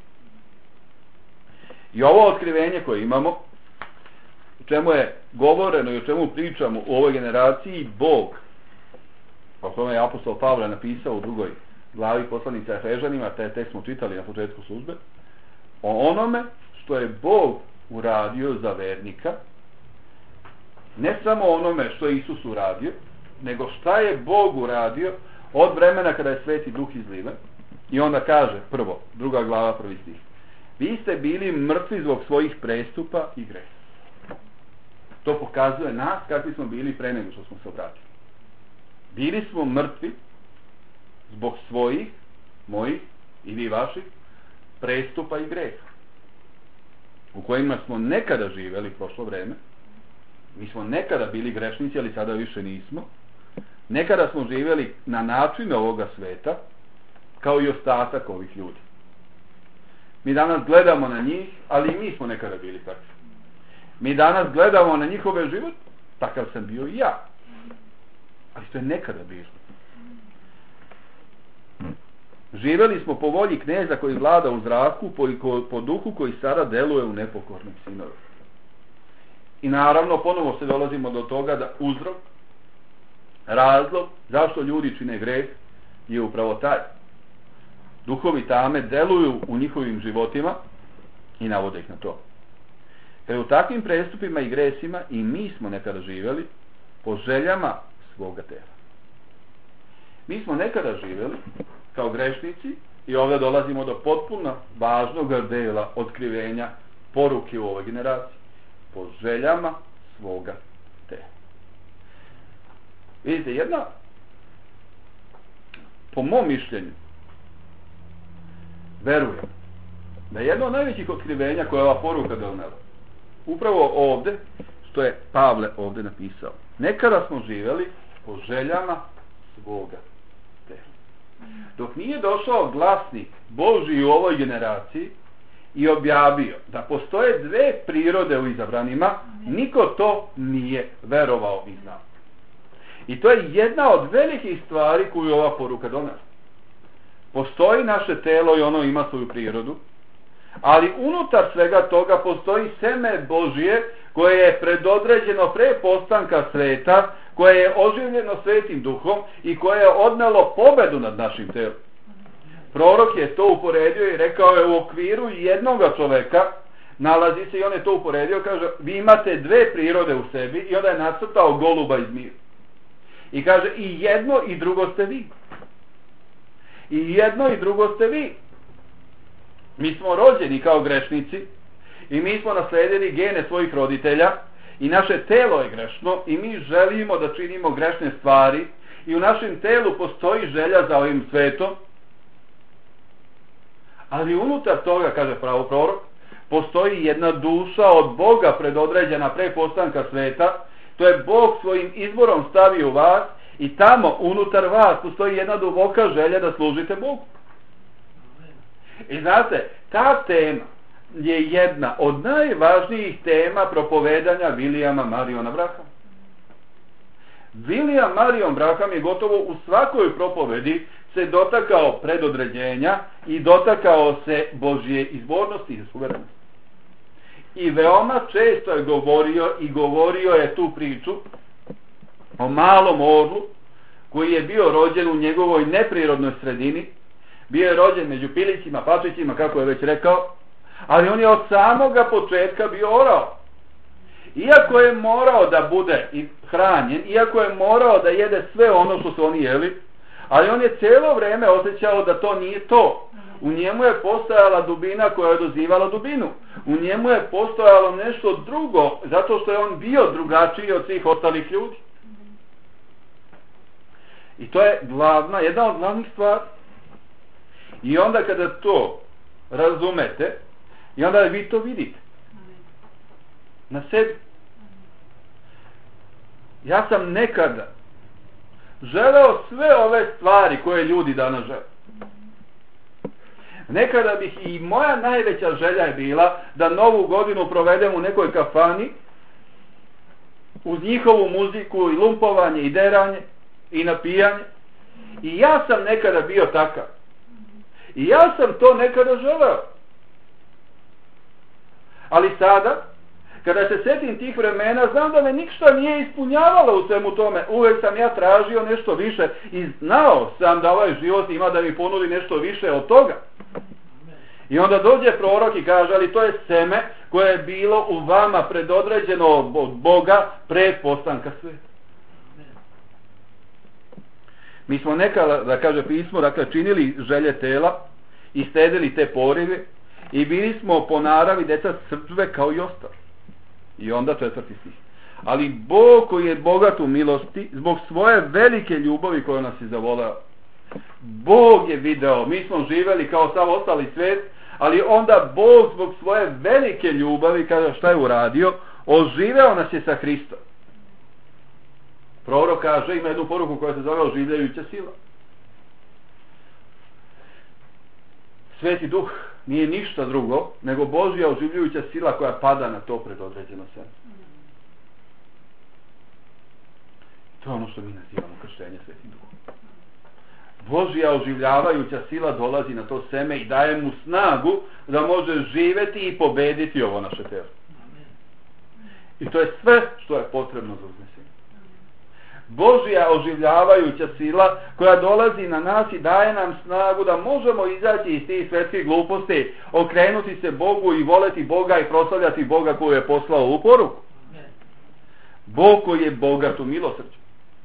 I ovo otkrivenje koje imamo, o čemu je govoreno i o čemu pričamo u ovoj generaciji, Bog, pa o tome je apostol Pavle napisao u drugoj glavi poslanice Efežanima, taj tekst smo čitali na početku službe, o onome što je Bog uradio za vernika, ne samo onome što je Isus uradio, nego šta je Bog uradio od vremena kada je Sveti Duh izliven. I onda kaže, prvo, druga glava, prvi stih, vi ste bili mrtvi zbog svojih prestupa i greha. To pokazuje nas kakvi smo bili pre nego što smo se obratili. Bili smo mrtvi zbog svojih, mojih i vi vaših prestupa i greha, u kojima smo nekada živeli prošlo vreme. Mi smo nekada bili grešnici, ali sada više nismo. Nekada smo živjeli na način ovoga sveta, kao i ostatak ovih ljudi. Mi danas gledamo na njih, ali i mi smo nekada bili takvi. Mi danas gledamo na njihove život, takav sam bio i ja. Ali to je nekada bilo. Živjeli smo po volji kneza koji vlada u zraku, po, po duhu koji sada deluje u nepokornom sinovi. I naravno ponovo se dolazimo do toga da uzrok, razlog zašto ljudi čine greh je upravo taj. Duhovi tame deluju u njihovim životima i navode ih na to. Jer u takvim prestupima i gresima i mi smo nekada živjeli po željama svoga tela. Mi smo nekada živjeli kao grešnici i ovdje dolazimo do potpuno važnog dela otkrivenja poruke u ovoj generaciji. Po željama svoga tela. Vidite, jedna, po mom mišljenju, verujem da je jedno od najvećih otkrivenja koje je ova poruka donela, upravo ovdje, što je Pavle ovdje napisao. Nekada smo živjeli po željama svoga tela. Dok nije došao glasnik Božji u ovoj generaciji i objavio da postoje dve prirode u izabranima, niko to nije verovao i znao. I to je jedna od velikih stvari koju ova poruka donela. Postoji naše telo i ono ima svoju prirodu, ali unutar svega toga postoji seme Božje koje je predodređeno pre postanka sveta, koje je oživljeno Svetim Duhom i koje je odnelo pobedu nad našim telom. Prorok je to uporedio i rekao je u okviru jednoga čoveka nalazi se, i on je to uporedio, kaže, vi imate dve prirode u sebi, i onda je nacrtao goluba iz mira. I kaže, i jedno i drugo ste vi. I jedno i drugo ste vi. Mi smo rođeni kao grešnici i mi smo nasledili gene svojih roditelja i naše telo je grešno i mi želimo da činimo grešne stvari i u našem telu postoji želja za ovim svetom. Ali unutar toga, kaže pravo prorok, postoji jedna duša od Boga predodređena pre postanka sveta. To je Bog svojim izborom stavio u vas i tamo unutar vas postoji jedna duboka želja da služite Bogu. I znate, ta tema je jedna od najvažnijih tema propovedanja Vilijama Mariona Brahama. William Marion Braham je gotovo u svakoj propovedi se dotakao predodređenja i dotakao se Božje izbornosti i suverenosti. I veoma često je govorio i govorio je tu priču o malom orlu koji je bio rođen u njegovoj neprirodnoj sredini, bio je rođen među pilicima, pačićima, kako je već rekao, ali on je od samoga početka bio orao. Iako je morao da bude hranjen, iako je morao da jede sve ono što su oni jeli, ali on je cijelo vrijeme osjećao da to nije to. U njemu je postojala dubina koja je dozivala dubinu. U njemu je postojalo nešto drugo, zato što je on bio drugačiji od svih ostalih ljudi. I to je glavna, jedna od glavnih stvari. I onda kada to razumete, i onda vi to vidite na sebi. Ja sam nekada želeo sve ove stvari koje ljudi danas žele. Nekada bih i moja najveća želja je bila da novu godinu provedem u nekoj kafani uz njihovu muziku i lumpovanje i deranje i napijanje. I ja sam nekada bio takav. I ja sam to nekada želeo. Ali sada, kada se sjetim tih vremena, znam da me ništa nije ispunjavalo u svemu tome. Uvijek sam ja tražio nešto više i znao sam da ovaj život ima da mi ponudi nešto više od toga. I onda dođe prorok i kaže, ali to je seme koje je bilo u vama predodređeno od Boga pre postanka sveta. Mi smo nekada, da kaže pismo, dakle činili želje tela i stedili te porive i bili smo po naravi deca crkve kao i ostali. I onda četvrti stih. Ali Bog koji je bogat u milosti, zbog svoje velike ljubavi koju nas je zavoleo, Bog je video, mi smo živeli kao sav ostali svijet, ali onda Bog zbog svoje velike ljubavi, kaže šta je uradio, oživeo nas je sa Hristom. Prorok kaže, ima jednu poruku koja se zove oživljajuća sila. Sveti duh nije ništa drugo nego Božja oživljujuća sila koja pada na to predodređeno seme. To je ono što mi nazivamo krštenje Svetim Duhom. Božja oživljavajuća sila dolazi na to seme i daje mu snagu da može živjeti i pobediti ovo naše telo. I to je sve što je potrebno za uznesenje. Božja oživljavajuća sila koja dolazi na nas i daje nam snagu da možemo izaći iz tih svetskih gluposti, okrenuti se Bogu i voleti Boga i proslavljati Boga koju je poslao u poruku. Bog koji je bogat u milosrđu.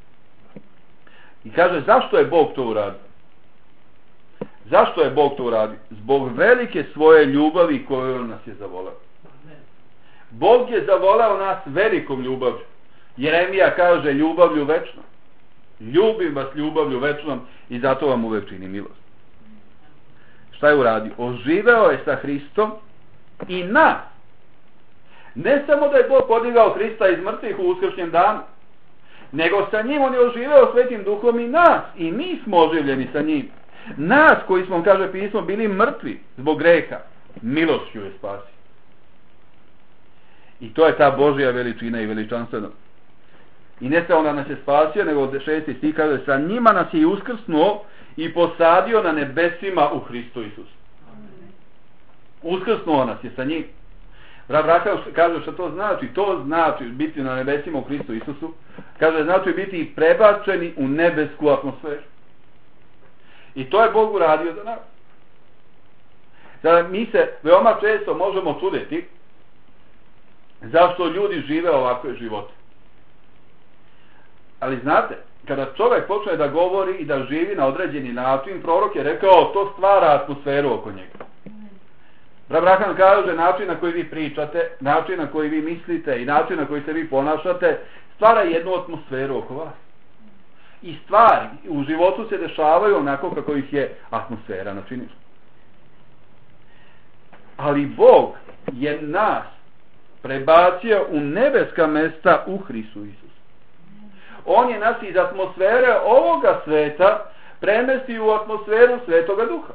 I kaže, zašto je Bog to uradio? Zašto je Bog to uradio? Zbog velike svoje ljubavi koju nas je zavoleo. Bog je zavoleo nas velikom ljubavlju. Jeremija kaže ljubavlju večnom. Ljubim vas ljubavlju večnom i zato vam uvek čini milost. Šta je uradio? Oživeo je sa Hristom i nas. Ne samo da je Bog podigao Hrista iz mrtvih u uskršnjem danu, nego sa njim on je oživeo Svetim Duhom i nas. I mi smo oživljeni sa njim. Nas koji smo, kaže pismo, bili mrtvi zbog greha, milošću je spasio. I to je ta Božja veličina i veličanstvenost. I ne samo da nas je spasio, nego od šesti stih kaže, sa njima nas je uskrsnuo i posadio na nebesima u Hristu Isusu. Uskrsnuo nas je sa njim. Brat Rakav kaže što to znači. To znači biti na nebesima u Hristu Isusu. Kaže znači biti prebačeni u nebesku atmosferu. I to je Bog uradio za nas. Sada mi se veoma često možemo čuditi zašto ljudi žive ovakve živote. Ali znate, kada čovjek počne da govori i da živi na određeni način, prorok je rekao, to stvara atmosferu oko njega. Abraham kaže, način na koji vi pričate, način na koji vi mislite i način na koji se vi ponašate, stvara jednu atmosferu oko vas. I stvari u životu se dešavaju onako kako ih je atmosfera načinila. Ali Bog je nas prebacio u nebeska mesta u Hristu Isusu. On je nas iz atmosfere ovoga sveta premestio u atmosferu Svetoga Duha.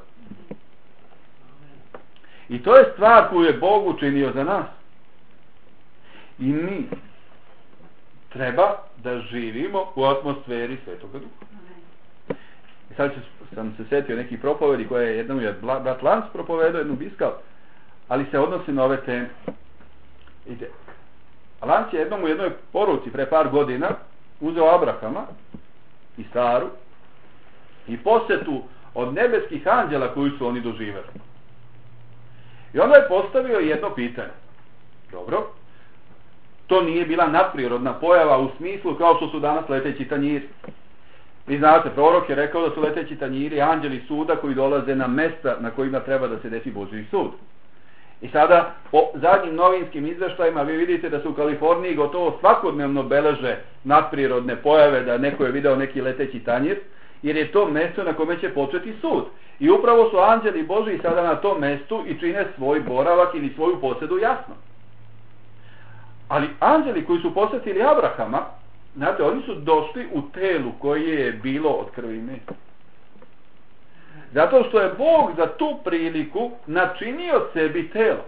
I to je stvar koju je Bog učinio za nas. I mi treba da živimo u atmosferi Svetoga Duha. I sad sam se setio nekih propovedi koje je jednom je brat Lans propovedao, jednu biskal, ali se odnosi na ove teme. Ide. Lans je jednom u jednoj poruci pre par godina uzeo Abrahama i Saru i posjetu od nebeskih anđela koju su oni doživjeli. I onda je postavio jedno pitanje. Dobro, to nije bila nadprirodna pojava u smislu kao što su danas leteći tanjiri. Vi znate, prorok je rekao da su leteći tanjiri anđeli suda koji dolaze na mesta na kojima treba da se desi Božji sud. I sada, po zadnjim novinskim izveštajima, vi vidite da se u Kaliforniji gotovo svakodnevno beleže nadprirodne pojave, da neko je video neki leteći tanjir, jer je to mesto na kome će početi sud. I upravo su anđeli Božji sada na tom mestu i čine svoj boravak ili svoju posjedu jasno. Ali anđeli koji su posjetili Abrahama, znate, oni su došli u telu koje je bilo od krvi i mesa. Zato što je Bog za tu priliku načinio sebi telo.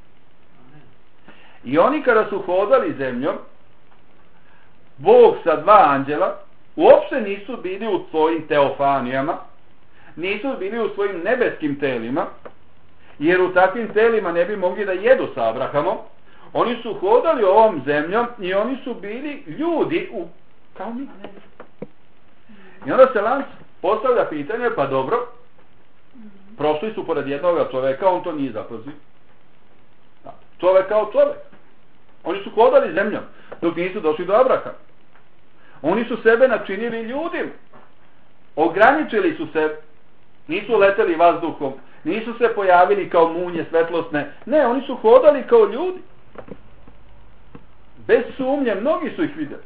I oni kada su hodali zemljom, Bog sa dva anđela uopšte nisu bili u svojim teofanijama, nisu bili u svojim nebeskim telima, jer u takvim telima ne bi mogli da jedu sa Abrahamom. Oni su hodali ovom zemljom i oni su bili ljudi u, kao mi. I onda se Lans postavlja pitanje, pa dobro, prošli su pored jednog čoveka, on to nije zapazio. Čovek kao čovek. Oni su hodali zemljom dok nisu došli do Abrahama. Oni su sebe načinili ljudima. Ograničili su se, nisu leteli vazduhom, nisu se pojavili kao munje svetlosne. Ne, oni su hodali kao ljudi. Bez sumnje, mnogi su ih vidjeli.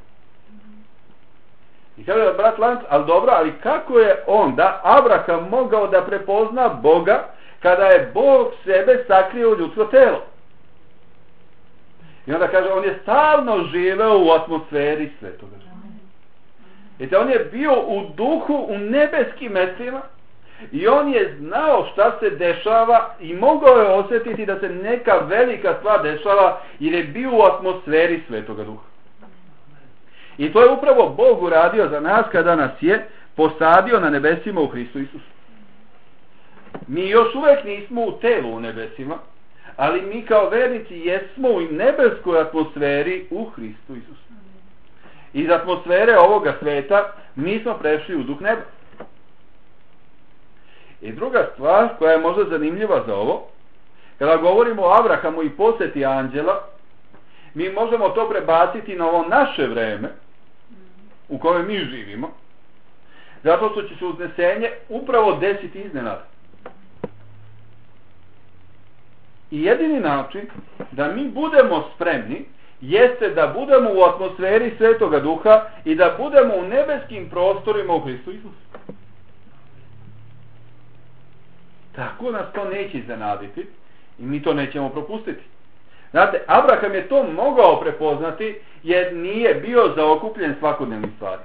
I kaže brat Lanc, ali dobro, ali kako je onda Abraham mogao da prepozna Boga kada je Bog sebe sakrio u ljudsko telo? I onda kaže, on je stalno živeo u atmosferi svetoga. Vidite, on je bio u duhu, u nebeskim mestima i on je znao šta se dešava i mogao je osjetiti da se neka velika stvar dešava jer je bio u atmosferi svetoga duha. I to je upravo Bog uradio za nas kada nas je posadio na nebesima u Hristu Isusu. Mi još uvijek nismo u telu u nebesima, ali mi kao vernici jesmo u nebeskoj atmosferi u Hristu Isusu. Iz atmosfere ovoga sveta mi smo prešli u duh neba. I druga stvar koja je možda zanimljiva za ovo, kada govorimo o Abrahamu i posjeti anđela, mi možemo to prebaciti na ovo naše vreme u kojem mi živimo, zato što će se uznesenje upravo desiti iznenada. I jedini način da mi budemo spremni jeste da budemo u atmosferi Svetoga Duha i da budemo u nebeskim prostorima u Hristu Isusu. Tako nas to neće iznenaditi i mi to nećemo propustiti. Znate, Abraham je to mogao prepoznati jer nije bio zaokupljen svakodnevnim stvarima.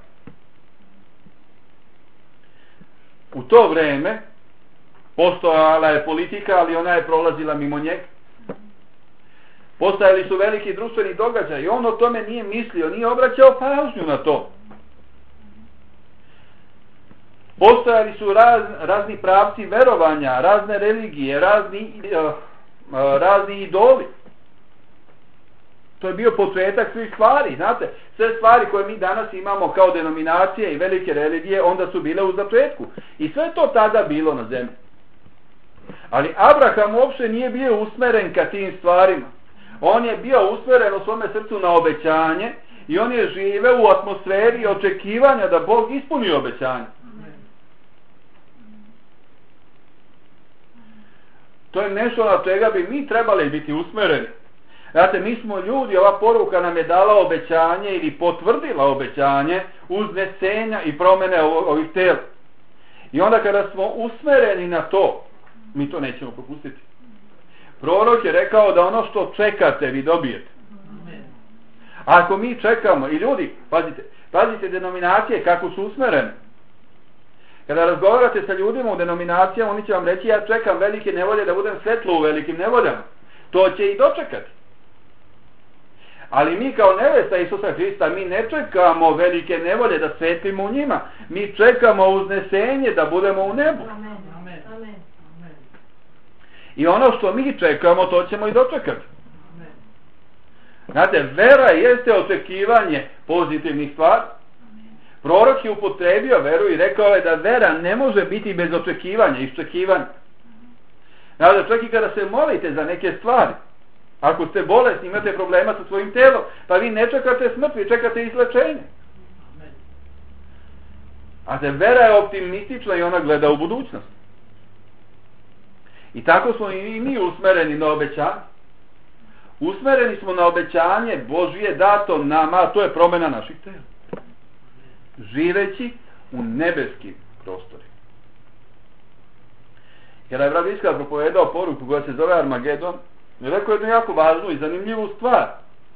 U to vreme postojala je politika, ali ona je prolazila mimo njega. Postojali su veliki društveni događaj i on o tome nije mislio, nije obraćao pažnju na to. Postojali su raz, razni pravci verovanja, razne religije, razni, uh, uh, razni idoli. To je bio početak svih stvari, znate, sve stvari koje mi danas imamo kao denominacije i velike religije, onda su bile u začetku. I sve to tada bilo na zemlji. Ali Abraham uopšte nije bio usmeren ka tim stvarima. On je bio usmeren u svome srcu na obećanje i on je živeo u atmosferi očekivanja da Bog ispuni obećanje. To je nešto na čega bi mi trebali biti usmereni. Znate, mi smo ljudi, ova poruka nam je dala obećanje ili potvrdila obećanje uznesenja i promene ovih tela. I onda kada smo usmereni na to, mi to nećemo propustiti. Prorok je rekao da ono što čekate vi dobijete. A ako mi čekamo, i ljudi, pazite, pazite denominacije kako su usmerene. Kada razgovarate sa ljudima u denominacijama, oni će vam reći ja čekam velike nevolje da budem svetlo u velikim nevoljama. To će i dočekati. Ali mi kao nevesta Isusa Hrista, mi ne čekamo velike nevolje da svetlimo u njima. Mi čekamo uznesenje da budemo u nebu. Amen. Amen. I ono što mi čekamo, to ćemo i dočekati. Znate, vera jeste očekivanje pozitivnih stvari. Prorok je upotrebio veru i rekao je da vera ne može biti bez očekivanja, iščekivanja. Znači, čak i kada se molite za neke stvari, ako ste bolesni, imate problema sa svojim telom, pa vi ne čekate smrt, vi čekate izlečenje. A da vera je optimistična i ona gleda u budućnost. I tako smo i mi usmereni na obećanje. Usmereni smo na obećanje Božije dato nama, a to je promjena naših tela. Živeći u nebeskim prostorima. Kada je brat Iskra propovedao poruku koja se zove Armagedon, je rekao jednu jako važnu i zanimljivu stvar.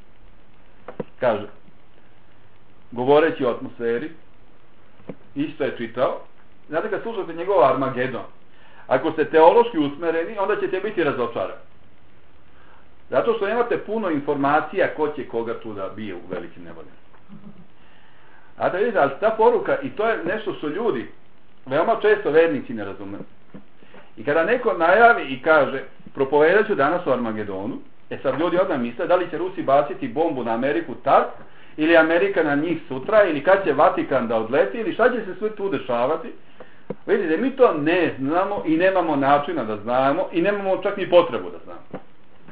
Kaže, govoreći o atmosferi, isto je čitao, znate kad slušate njegov Armagedon, ako ste teološki usmereni, onda ćete biti razočarani. Zato što nemate puno informacija ko će koga tu da bije u velikim nevoljama. A da vidite, ali ta poruka, i to je nešto što ljudi veoma često vernici ne razumeju. I kada neko najavi i kaže, propovedat ću danas o Armagedonu, e sad ljudi odmah misle da li će Rusi baciti bombu na Ameriku tad, ili Amerika na njih sutra, ili kad će Vatikan da odleti, ili šta će se sve tu dešavati. Vidite, mi to ne znamo i nemamo načina da znamo i nemamo čak ni potrebu da znamo.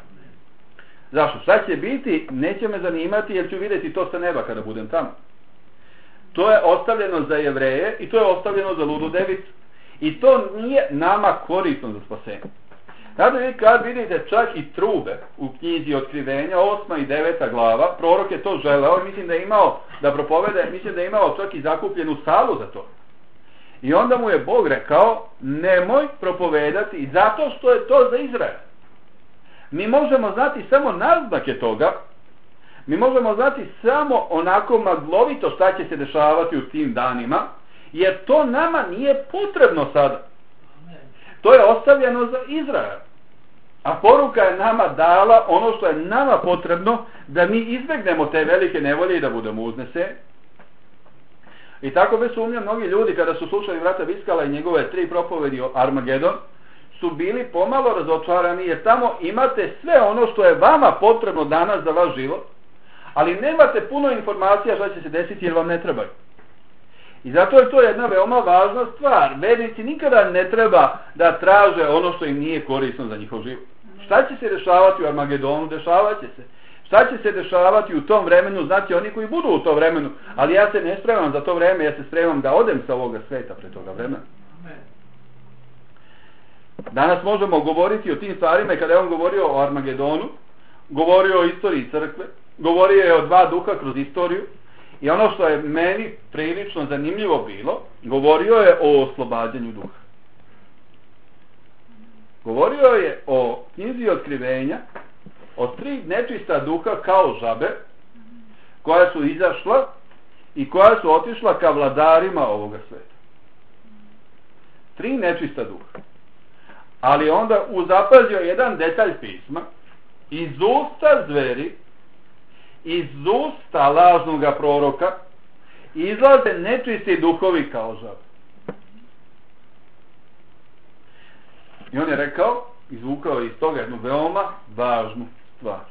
Zašto? Šta će biti, neće me zanimati jer ću vidjeti to sa neba kada budem tamo. To je ostavljeno za Jevreje i to je ostavljeno za ludu devicu. I to nije nama korisno za spasenje. Kada vi kad vidite čak i trube u knjizi Otkrivenja, osma i deveta glava, prorok je to želeo, mislim da je imao da propovede, mislim da je imao čak i zakupljenu salu za to. I onda mu je Bog rekao, nemoj propovedati, zato što je to za Izrael. Mi možemo znati samo naznake toga, mi možemo znati samo onako maglovito šta će se dešavati u tim danima, jer to nama nije potrebno sada. To je ostavljeno za Izrael. A poruka je nama dala ono što je nama potrebno da mi izbegnemo te velike nevolje i da budemo uzneseni. I tako bez sumnja mnogi ljudi kada su slušali brata Viskala i njegove tri propovedi o Armagedon su bili pomalo razočarani jer tamo imate sve ono što je vama potrebno danas za vaš život, ali nemate puno informacija šta će se desiti jer vam ne trebaju. I zato je to jedna veoma važna stvar. Vernici nikada ne treba da traže ono što im nije korisno za njihov život. Šta će se dešavati u Armagedonu? Dešavat će se. Šta će se dešavati u tom vremenu? Znači oni koji budu u tom vremenu. Ali ja se ne spremam za to vreme, ja se spremam da odem sa ovoga sveta pre toga vremena. Danas možemo govoriti o tim stvarima i kada je on govorio o Armagedonu, govorio o istoriji crkve, govorio je o dva duha kroz istoriju. I ono što je meni prilično zanimljivo bilo, govorio je o oslobađanju duha. Govorio je o knjizi Otkrivenja, o tri nečista duha kao žabe, koja su izašla i koja su otišla ka vladarima ovoga sveta. Tri nečista duha. Ali onda uzapazio jedan detalj pisma, iz usta zveri, iz usta lažnoga proroka izlaze nečisti duhovi kao žabe. I on je rekao, izvukao iz toga jednu veoma važnu stvar.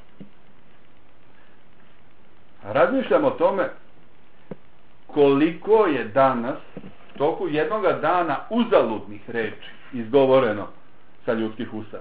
Razmišljam o tome koliko je danas toku jednoga dana uzaludnih reči izgovoreno sa ljudskih usta.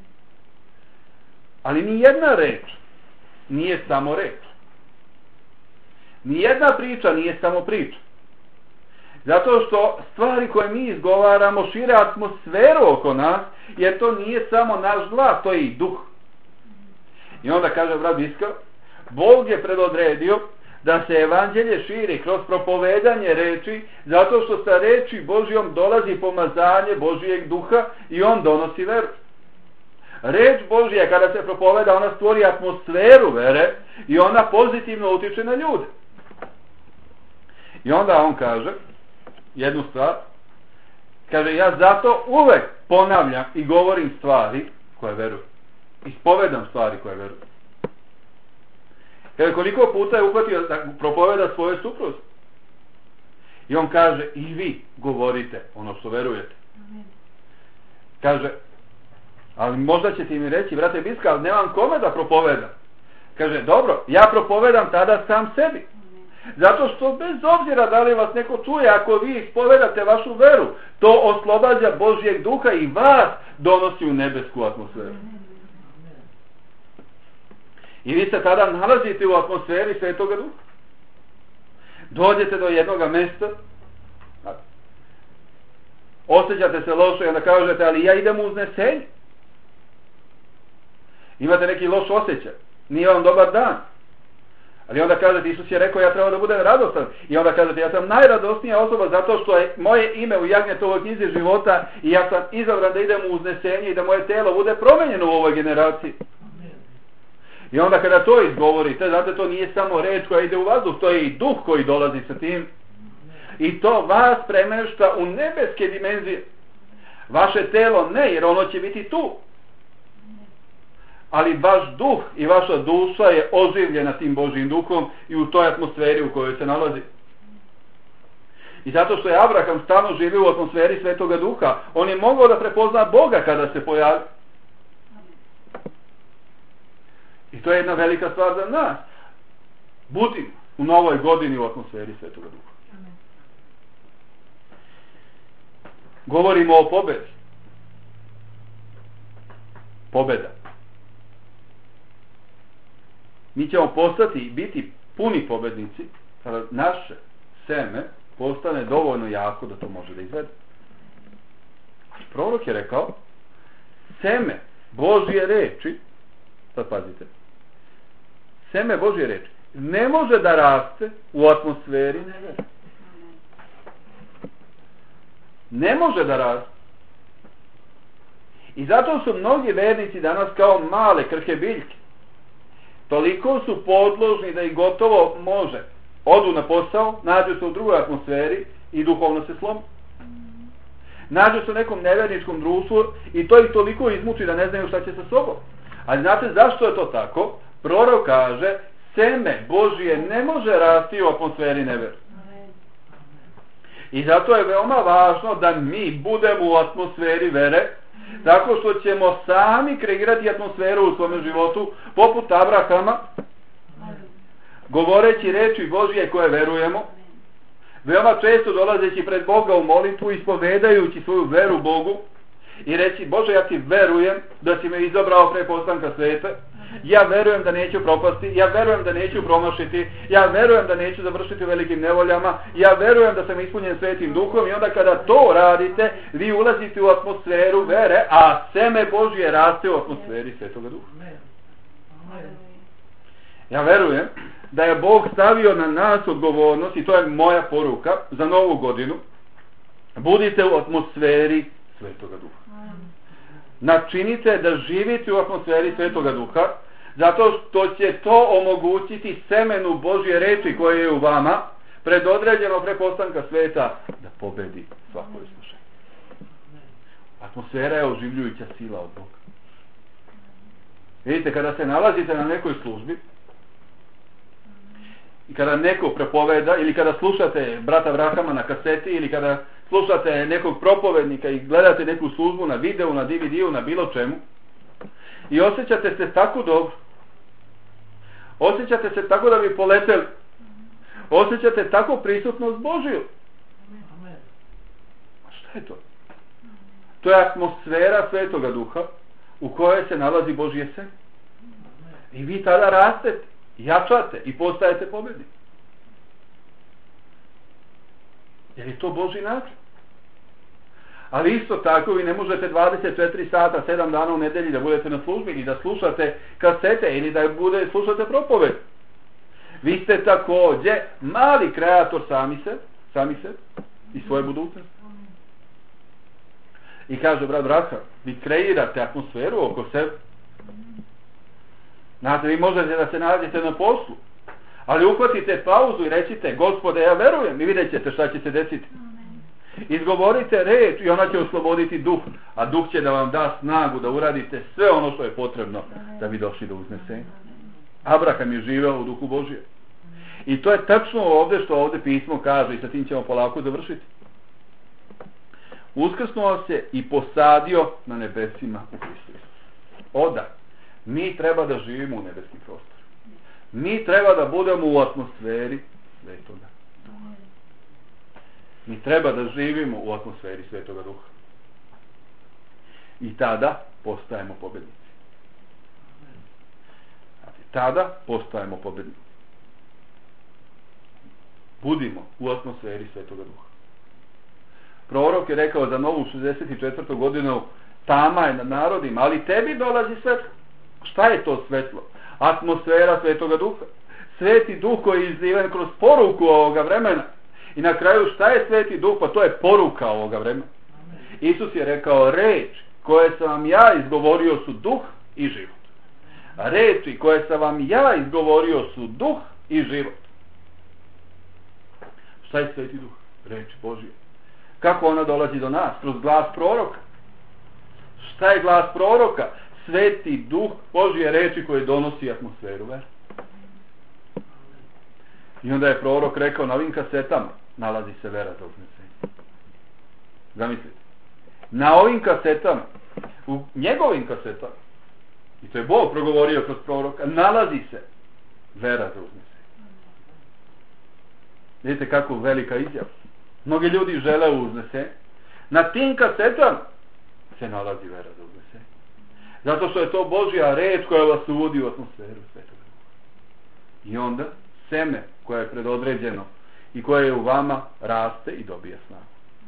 Ali ni jedna reč nije samo reč. Nijedna priča nije samo priča. Zato što stvari koje mi izgovaramo šire atmosferu oko nas, jer to nije samo naš glas, to je i duh. I onda kaže brat Iskra, Bog je predodredio da se evanđelje širi kroz propovedanje reči, zato što sa reči Božjom dolazi pomazanje Božijeg duha i on donosi veru. Reč Božja kada se propoveda, ona stvori atmosferu vere i ona pozitivno utiče na ljude. I onda on kaže jednu stvar, kaže, ja zato uvek ponavljam i govorim stvari koje verujem. Ispovedam stvari koje verujem. Kaže, koliko puta je uhvatio da propoveda svoje supruzi. I on kaže, i vi govorite ono što verujete. Kaže, ali možda ćete mi reći, brate Biska, ali nemam kome da propovedam. Kaže, dobro, ja propovedam tada sam sebi. Zato što bez obzira da li vas neko čuje, ako vi ispovedate vašu veru, to oslobađa Božjeg duha i vas donosi u nebesku atmosferu. I vi se tada nalazite u atmosferi Svetoga Duha. Dođete do jednoga mjesta, osjećate se loše i onda kažete, ali ja idem u uznesenje. Imate neki loš osjećaj, nije vam dobar dan. Ali onda kažete, Isus je rekao, ja treba da budem radostan. I onda kažete, ja sam najradosnija osoba zato što je moje ime u Jagnjetovoj knjizi života i ja sam izabran da idem u uznesenje i da moje telo bude promenjeno u ovoj generaciji. I onda kada to izgovorite, znate, to nije samo reč koja ide u vazduh, to je i duh koji dolazi sa tim. I to vas premešta u nebeske dimenzije. Vaše telo ne, jer ono će biti tu. Ali vaš duh i vaša duša je oživljena tim Božjim duhom i u toj atmosferi u kojoj se nalazi. I zato što je Abraham stalno živio u atmosferi Svetoga Duha, on je mogao da prepozna Boga kada se pojavi. I to je jedna velika stvar za nas. Budimo u novoj godini u atmosferi Svetoga Duha. Govorimo o pobedi. Pobeda. Mi ćemo postati i biti puni pobednici kada naše seme postane dovoljno jako da to može da izvede. Ali prorok je rekao, seme Božje reči, sad pazite, seme Božje reči ne može da raste u atmosferi nevere. Ne može da raste. I zato su mnogi vernici danas kao male krhke biljke. Toliko su podložni da ih gotovo može. Odu na posao, nađu se u drugoj atmosferi i duhovno se slomi. Nađu se u nekom neverničkom društvu i to ih toliko izmuči da ne znaju šta će sa sobom. Ali znate zašto je to tako? Prorok kaže, seme Božije ne može rasti u atmosferi nevere. I zato je veoma važno da mi budemo u atmosferi vere, tako što ćemo sami kreirati atmosferu u svome životu, poput Abrahama, govoreći reči Božije koje verujemo, veoma često dolazeći pred Boga u molitvu, ispovedajući svoju veru Bogu i reći, Bože, ja ti verujem da si me izabrao pre postanka sveta, ja verujem da neću propasti, ja verujem da neću promašiti, ja verujem da neću završiti u velikim nevoljama, ja verujem da sam ispunjen Svetim Duhom. I onda kada to radite, vi ulazite u atmosferu vere, a seme Božje raste u atmosferi Svetoga Duha. Ja verujem da je Bog stavio na nas odgovornost, i to je moja poruka za novu godinu, budite u atmosferi Svetoga Duha. Načinite da živite u atmosferi Svetoga Duha, zato što će to omogućiti semenu Božje reči koje je u vama, predodređeno pre postanka sveta, da pobedi svako iskušenje. Atmosfera je oživljujuća sila od Boga. Vidite, kada se nalazite na nekoj službi, i kada neko prepoveda, ili kada slušate brata Vrahama na kaseti, ili kada slušate nekog propovednika i gledate neku službu na videu, na D V D-u, na bilo čemu, i osjećate se tako dobro, osjećate se tako da bi poleteli, osjećate tako prisutnost Božju. A šta je to? To je atmosfera Svetoga Duha u kojoj se nalazi Božje seme. I vi tada rastete, jačate i postajete pobedni. Jer je to Božji način. Ali isto tako vi ne možete dvadeset četiri sata, sedam dana u nedelji da budete na službi i da slušate kasete ili da bude, slušate propoved. Vi ste također mali kreator sami se, sami se i svoje budućnosti. I kaže brat Braha, vi kreirate atmosferu oko sebe. Znate, vi možete da se nađete na poslu, ali uhvatite pauzu i recite, Gospode, ja verujem, i vidjet ćete šta će se desiti. Izgovorite reč i ona će osloboditi duh, a duh će da vam da snagu da uradite sve ono što je potrebno da bi došli do uznesenja. Abraham je živeo u duhu Božije. I to je tačno ovdje što ovdje pismo kaže, i sa tim ćemo polako završiti. Uskrsnuo se i posadio na nebesima u Hristu. Oda, mi treba da živimo u nebeskim prostoru. Mi treba da budemo u atmosferi Svetoga Duha. Mi treba da živimo u atmosferi Svetoga Duha. I tada postajemo pobjednici. Znači, tada postajemo pobjednici. Budimo u atmosferi Svetoga Duha. Prorok je rekao za novu šezdeset četvrtu godinu, tama je nad narodima, ali tebi dolazi svetlo. Šta je to svetlo? Atmosfera Svetoga Duha. Sveti Duh koji je izliven kroz poruku ovoga vremena. I na kraju šta je Sveti Duh? Pa to je poruka ovoga vremena. Isus je rekao, reč koje sam vam ja izgovorio su duh i život. Reči koje sam vam ja izgovorio su duh i život. Šta je Sveti Duh? Reč Božja. Kako ona dolazi do nas? Kroz glas proroka. Šta je glas proroka? Sveti Duh Božje reči koje donosi atmosferu vere. I onda je prorok rekao, na ovim kasetama nalazi se vera za uznesenje. Zamislite. Na ovim kasetama, u njegovim kasetama, i to je Bog progovorio kroz proroka, nalazi se vera za uznesenje. Vidite kako velika izjava. Mnogi ljudi žele uznesenje. Na tim kasetama se nalazi vera za uznesenje. Zato što je to Božja reč koja vas uvodi u atmosferu Svetoga Duha. I onda seme koje je predodređeno i koje je u vama raste i dobija snagu.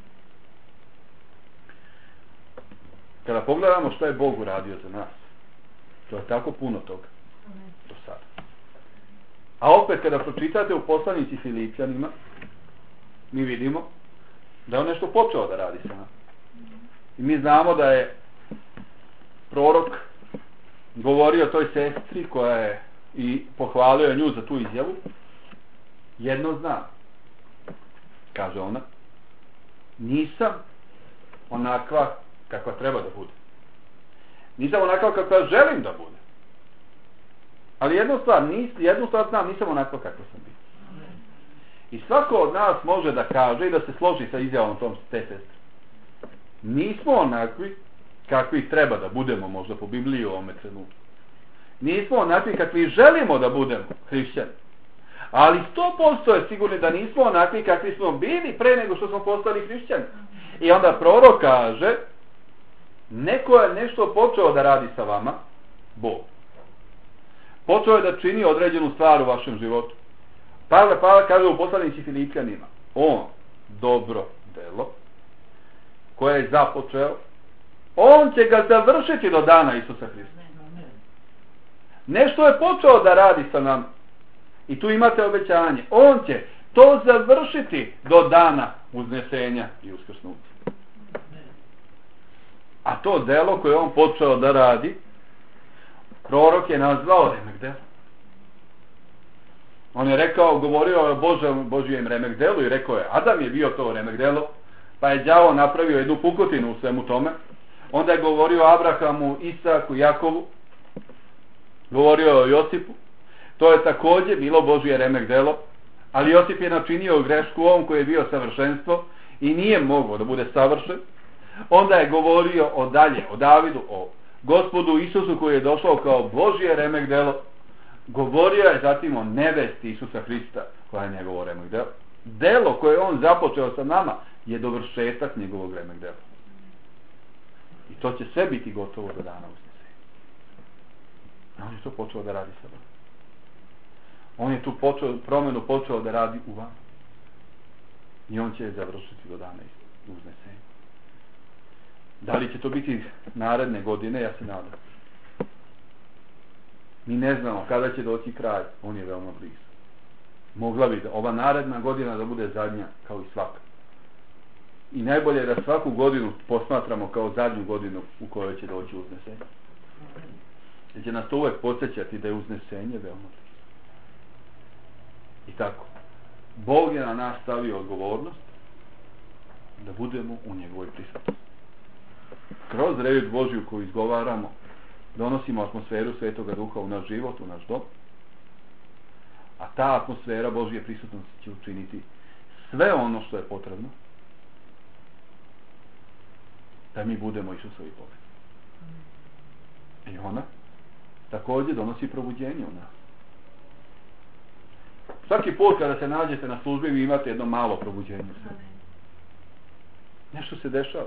Kada pogledamo što je Bog uradio za nas, to je tako puno toga do sada. A opet kada pročitate u poslanici Filipljanima, mi vidimo da je on nešto počeo da radi sa nama. I mi znamo da je prorok govorio toj sestri koja je i pohvalio je nju za tu izjavu. Jedno znam, kaže ona, nisam onakva kakva treba da bude. Nisam onakva kakva želim da bude. Ali jednu stvar, nis, jednu stvar znam, nisam onakva kakva sam bio. I svako od nas može da kaže i da se složi sa izjavom tom te sestre. Nismo onakvi kakvi treba da budemo, možda po Bibliji u ovome trenutku. Nismo onakvi kakvi želimo da budemo hrišćani. Ali sto posto je sigurno da nismo onakvi kakvi smo bili pre nego što smo postali hrišćani. I onda prorok kaže, neko je nešto počeo da radi sa vama, Bog. Počeo je da čini određenu stvar u vašem životu. Pavle Pavle kaže u poslanici Filipljanima, on dobro delo koje je započeo, on će ga završiti do dana Isusa Hrista. Nešto je počeo da radi sa nama. I tu imate obećanje. On će to završiti do dana uznesenja i uskrsnuća. A to delo koje on počeo da radi, prorok je nazvao remek delo. On je rekao, govorio o Božem, Božijem remek delu i rekao je, Adam je bio to remek delo, pa je đavo napravio jednu pukotinu u svemu tome. Onda je govorio o Abrahamu, Isaku, Jakovu, govorio o Josipu. To je također bilo Božje remek delo, ali Josip je načinio grešku ovom koji je bio savršenstvo i nije mogao da bude savršen. Onda je govorio o dalje, o Davidu, o Gospodu Isusu koji je došao kao Božje remek delo. Govorio je zatim o nevesti Isusa Hrista koja je njegovo remek delo. Delo koje on započeo sa nama je dovršetak njegovog remek dela. I to će sve biti gotovo do dana uznesenja. On je to počeo da radi sa vama. On je tu počeo, promjenu počeo da radi u vama. I on će je završiti do dana uznesenja. Da li će to biti naredne godine, ja se nadam. Mi ne znamo kada će doći kraj, on je veoma blizu. Mogla bi da ova naredna godina da bude zadnja kao i svaka. I najbolje je da svaku godinu posmatramo kao zadnju godinu u kojoj će doći uznesenje. Jer će nas to uvek podsjećati da je uznesenje veoma blizu. I tako. Bog je na nas stavio odgovornost da budemo u njegovoj prisutnosti. Kroz reč Božju koju izgovaramo, donosimo atmosferu Svetoga Duha u naš život, u naš dom. A ta atmosfera Božje prisutnosti će učiniti sve ono što je potrebno da mi budemo Isusovi pobjedi. I ona također donosi probuđenje u nas. Svaki put kada se nađete na službi vi imate jedno malo probuđenje u sebi. Nešto se dešava.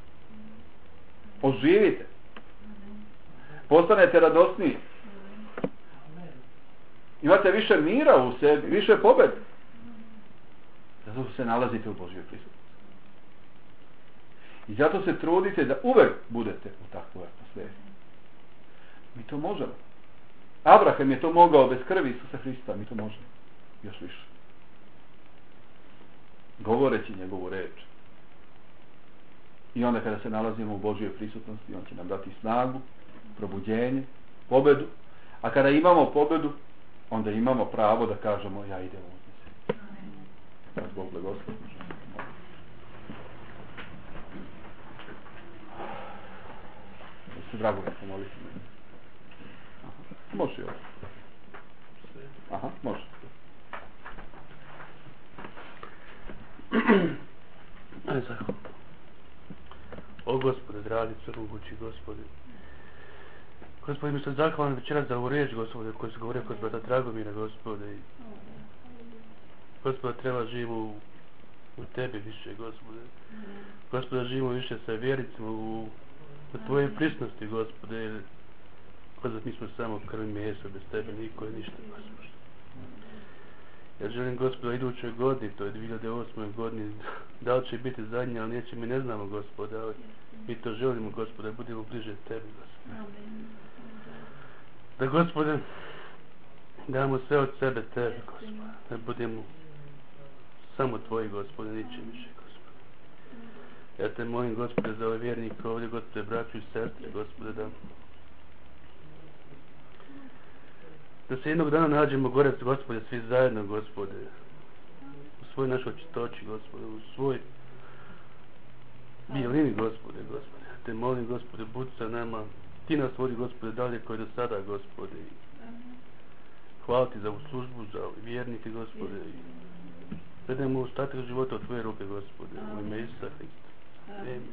Oživite. Postanete radosniji. Imate više mira u sebi, više pobjede. Zato se nalazite u Božjoj prisutnosti. I zato se trudite da uvek budete u takvoj atmosferi. Mi to možemo. Abraham je to mogao bez krvi Isusa Hrista, mi to možemo. Još više. Govoreći njegovu reč. I onda kada se nalazimo u Božjoj prisutnosti, on će nam dati snagu, probuđenje, pobedu. A kada imamo pobedu, onda imamo pravo da kažemo ja idem u uzvišenje. Da Bog blagoslovi. Da se drago da pomolite. Može i ovo. Aha, može. Aj, zahvala. O Gospode, dragi svemogući Gospode. Gospode, mi se zahvalim večeras za ovu riječ, Gospode, koju se govorio kod brata Dragomira, Gospode. Gospode, treba živimo u, u Tebi više, Gospode. Gospode, živimo više sa vjericima u, u Tvojoj prisutnosti, Gospode. Jer, Gospode, mi smo samo krv i meso, bez Tebe niko je ništa, Gospode. Ja želim, Gospode, idućoj godini, to je dvije hiljade osme godini, da li će biti zadnje, ali neće, mi ne znamo, Gospode, ali mi to želimo, Gospode, da budemo bliže Tebi, Gospode. Da, Gospode, damo sve od sebe Tebi, Gospode, da budemo samo Tvoji, Gospode, ničim više, Gospode. Ja Te molim, Gospode, za ove vjernike ovdje, Gospode, braću i sestre, Gospode, da da se jednog dana nađemo gore, Gospode, svi zajedno, Gospode, u svoj našoj čistoći, Gospode, u svoj bijelini, Gospode, Gospode. Ja Te molim, Gospode, budi sa nama, Ti nas vodi, Gospode, dalje koji do sada, Gospode. Hvala Ti za ovu službu, za ove vjernike, Gospode. Predajemo u ostatak života od Tvoje ruke, Gospode, u ime Isusa Hrista. Amen.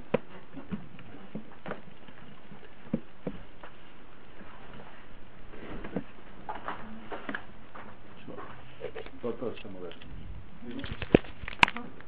To, to ćemo već.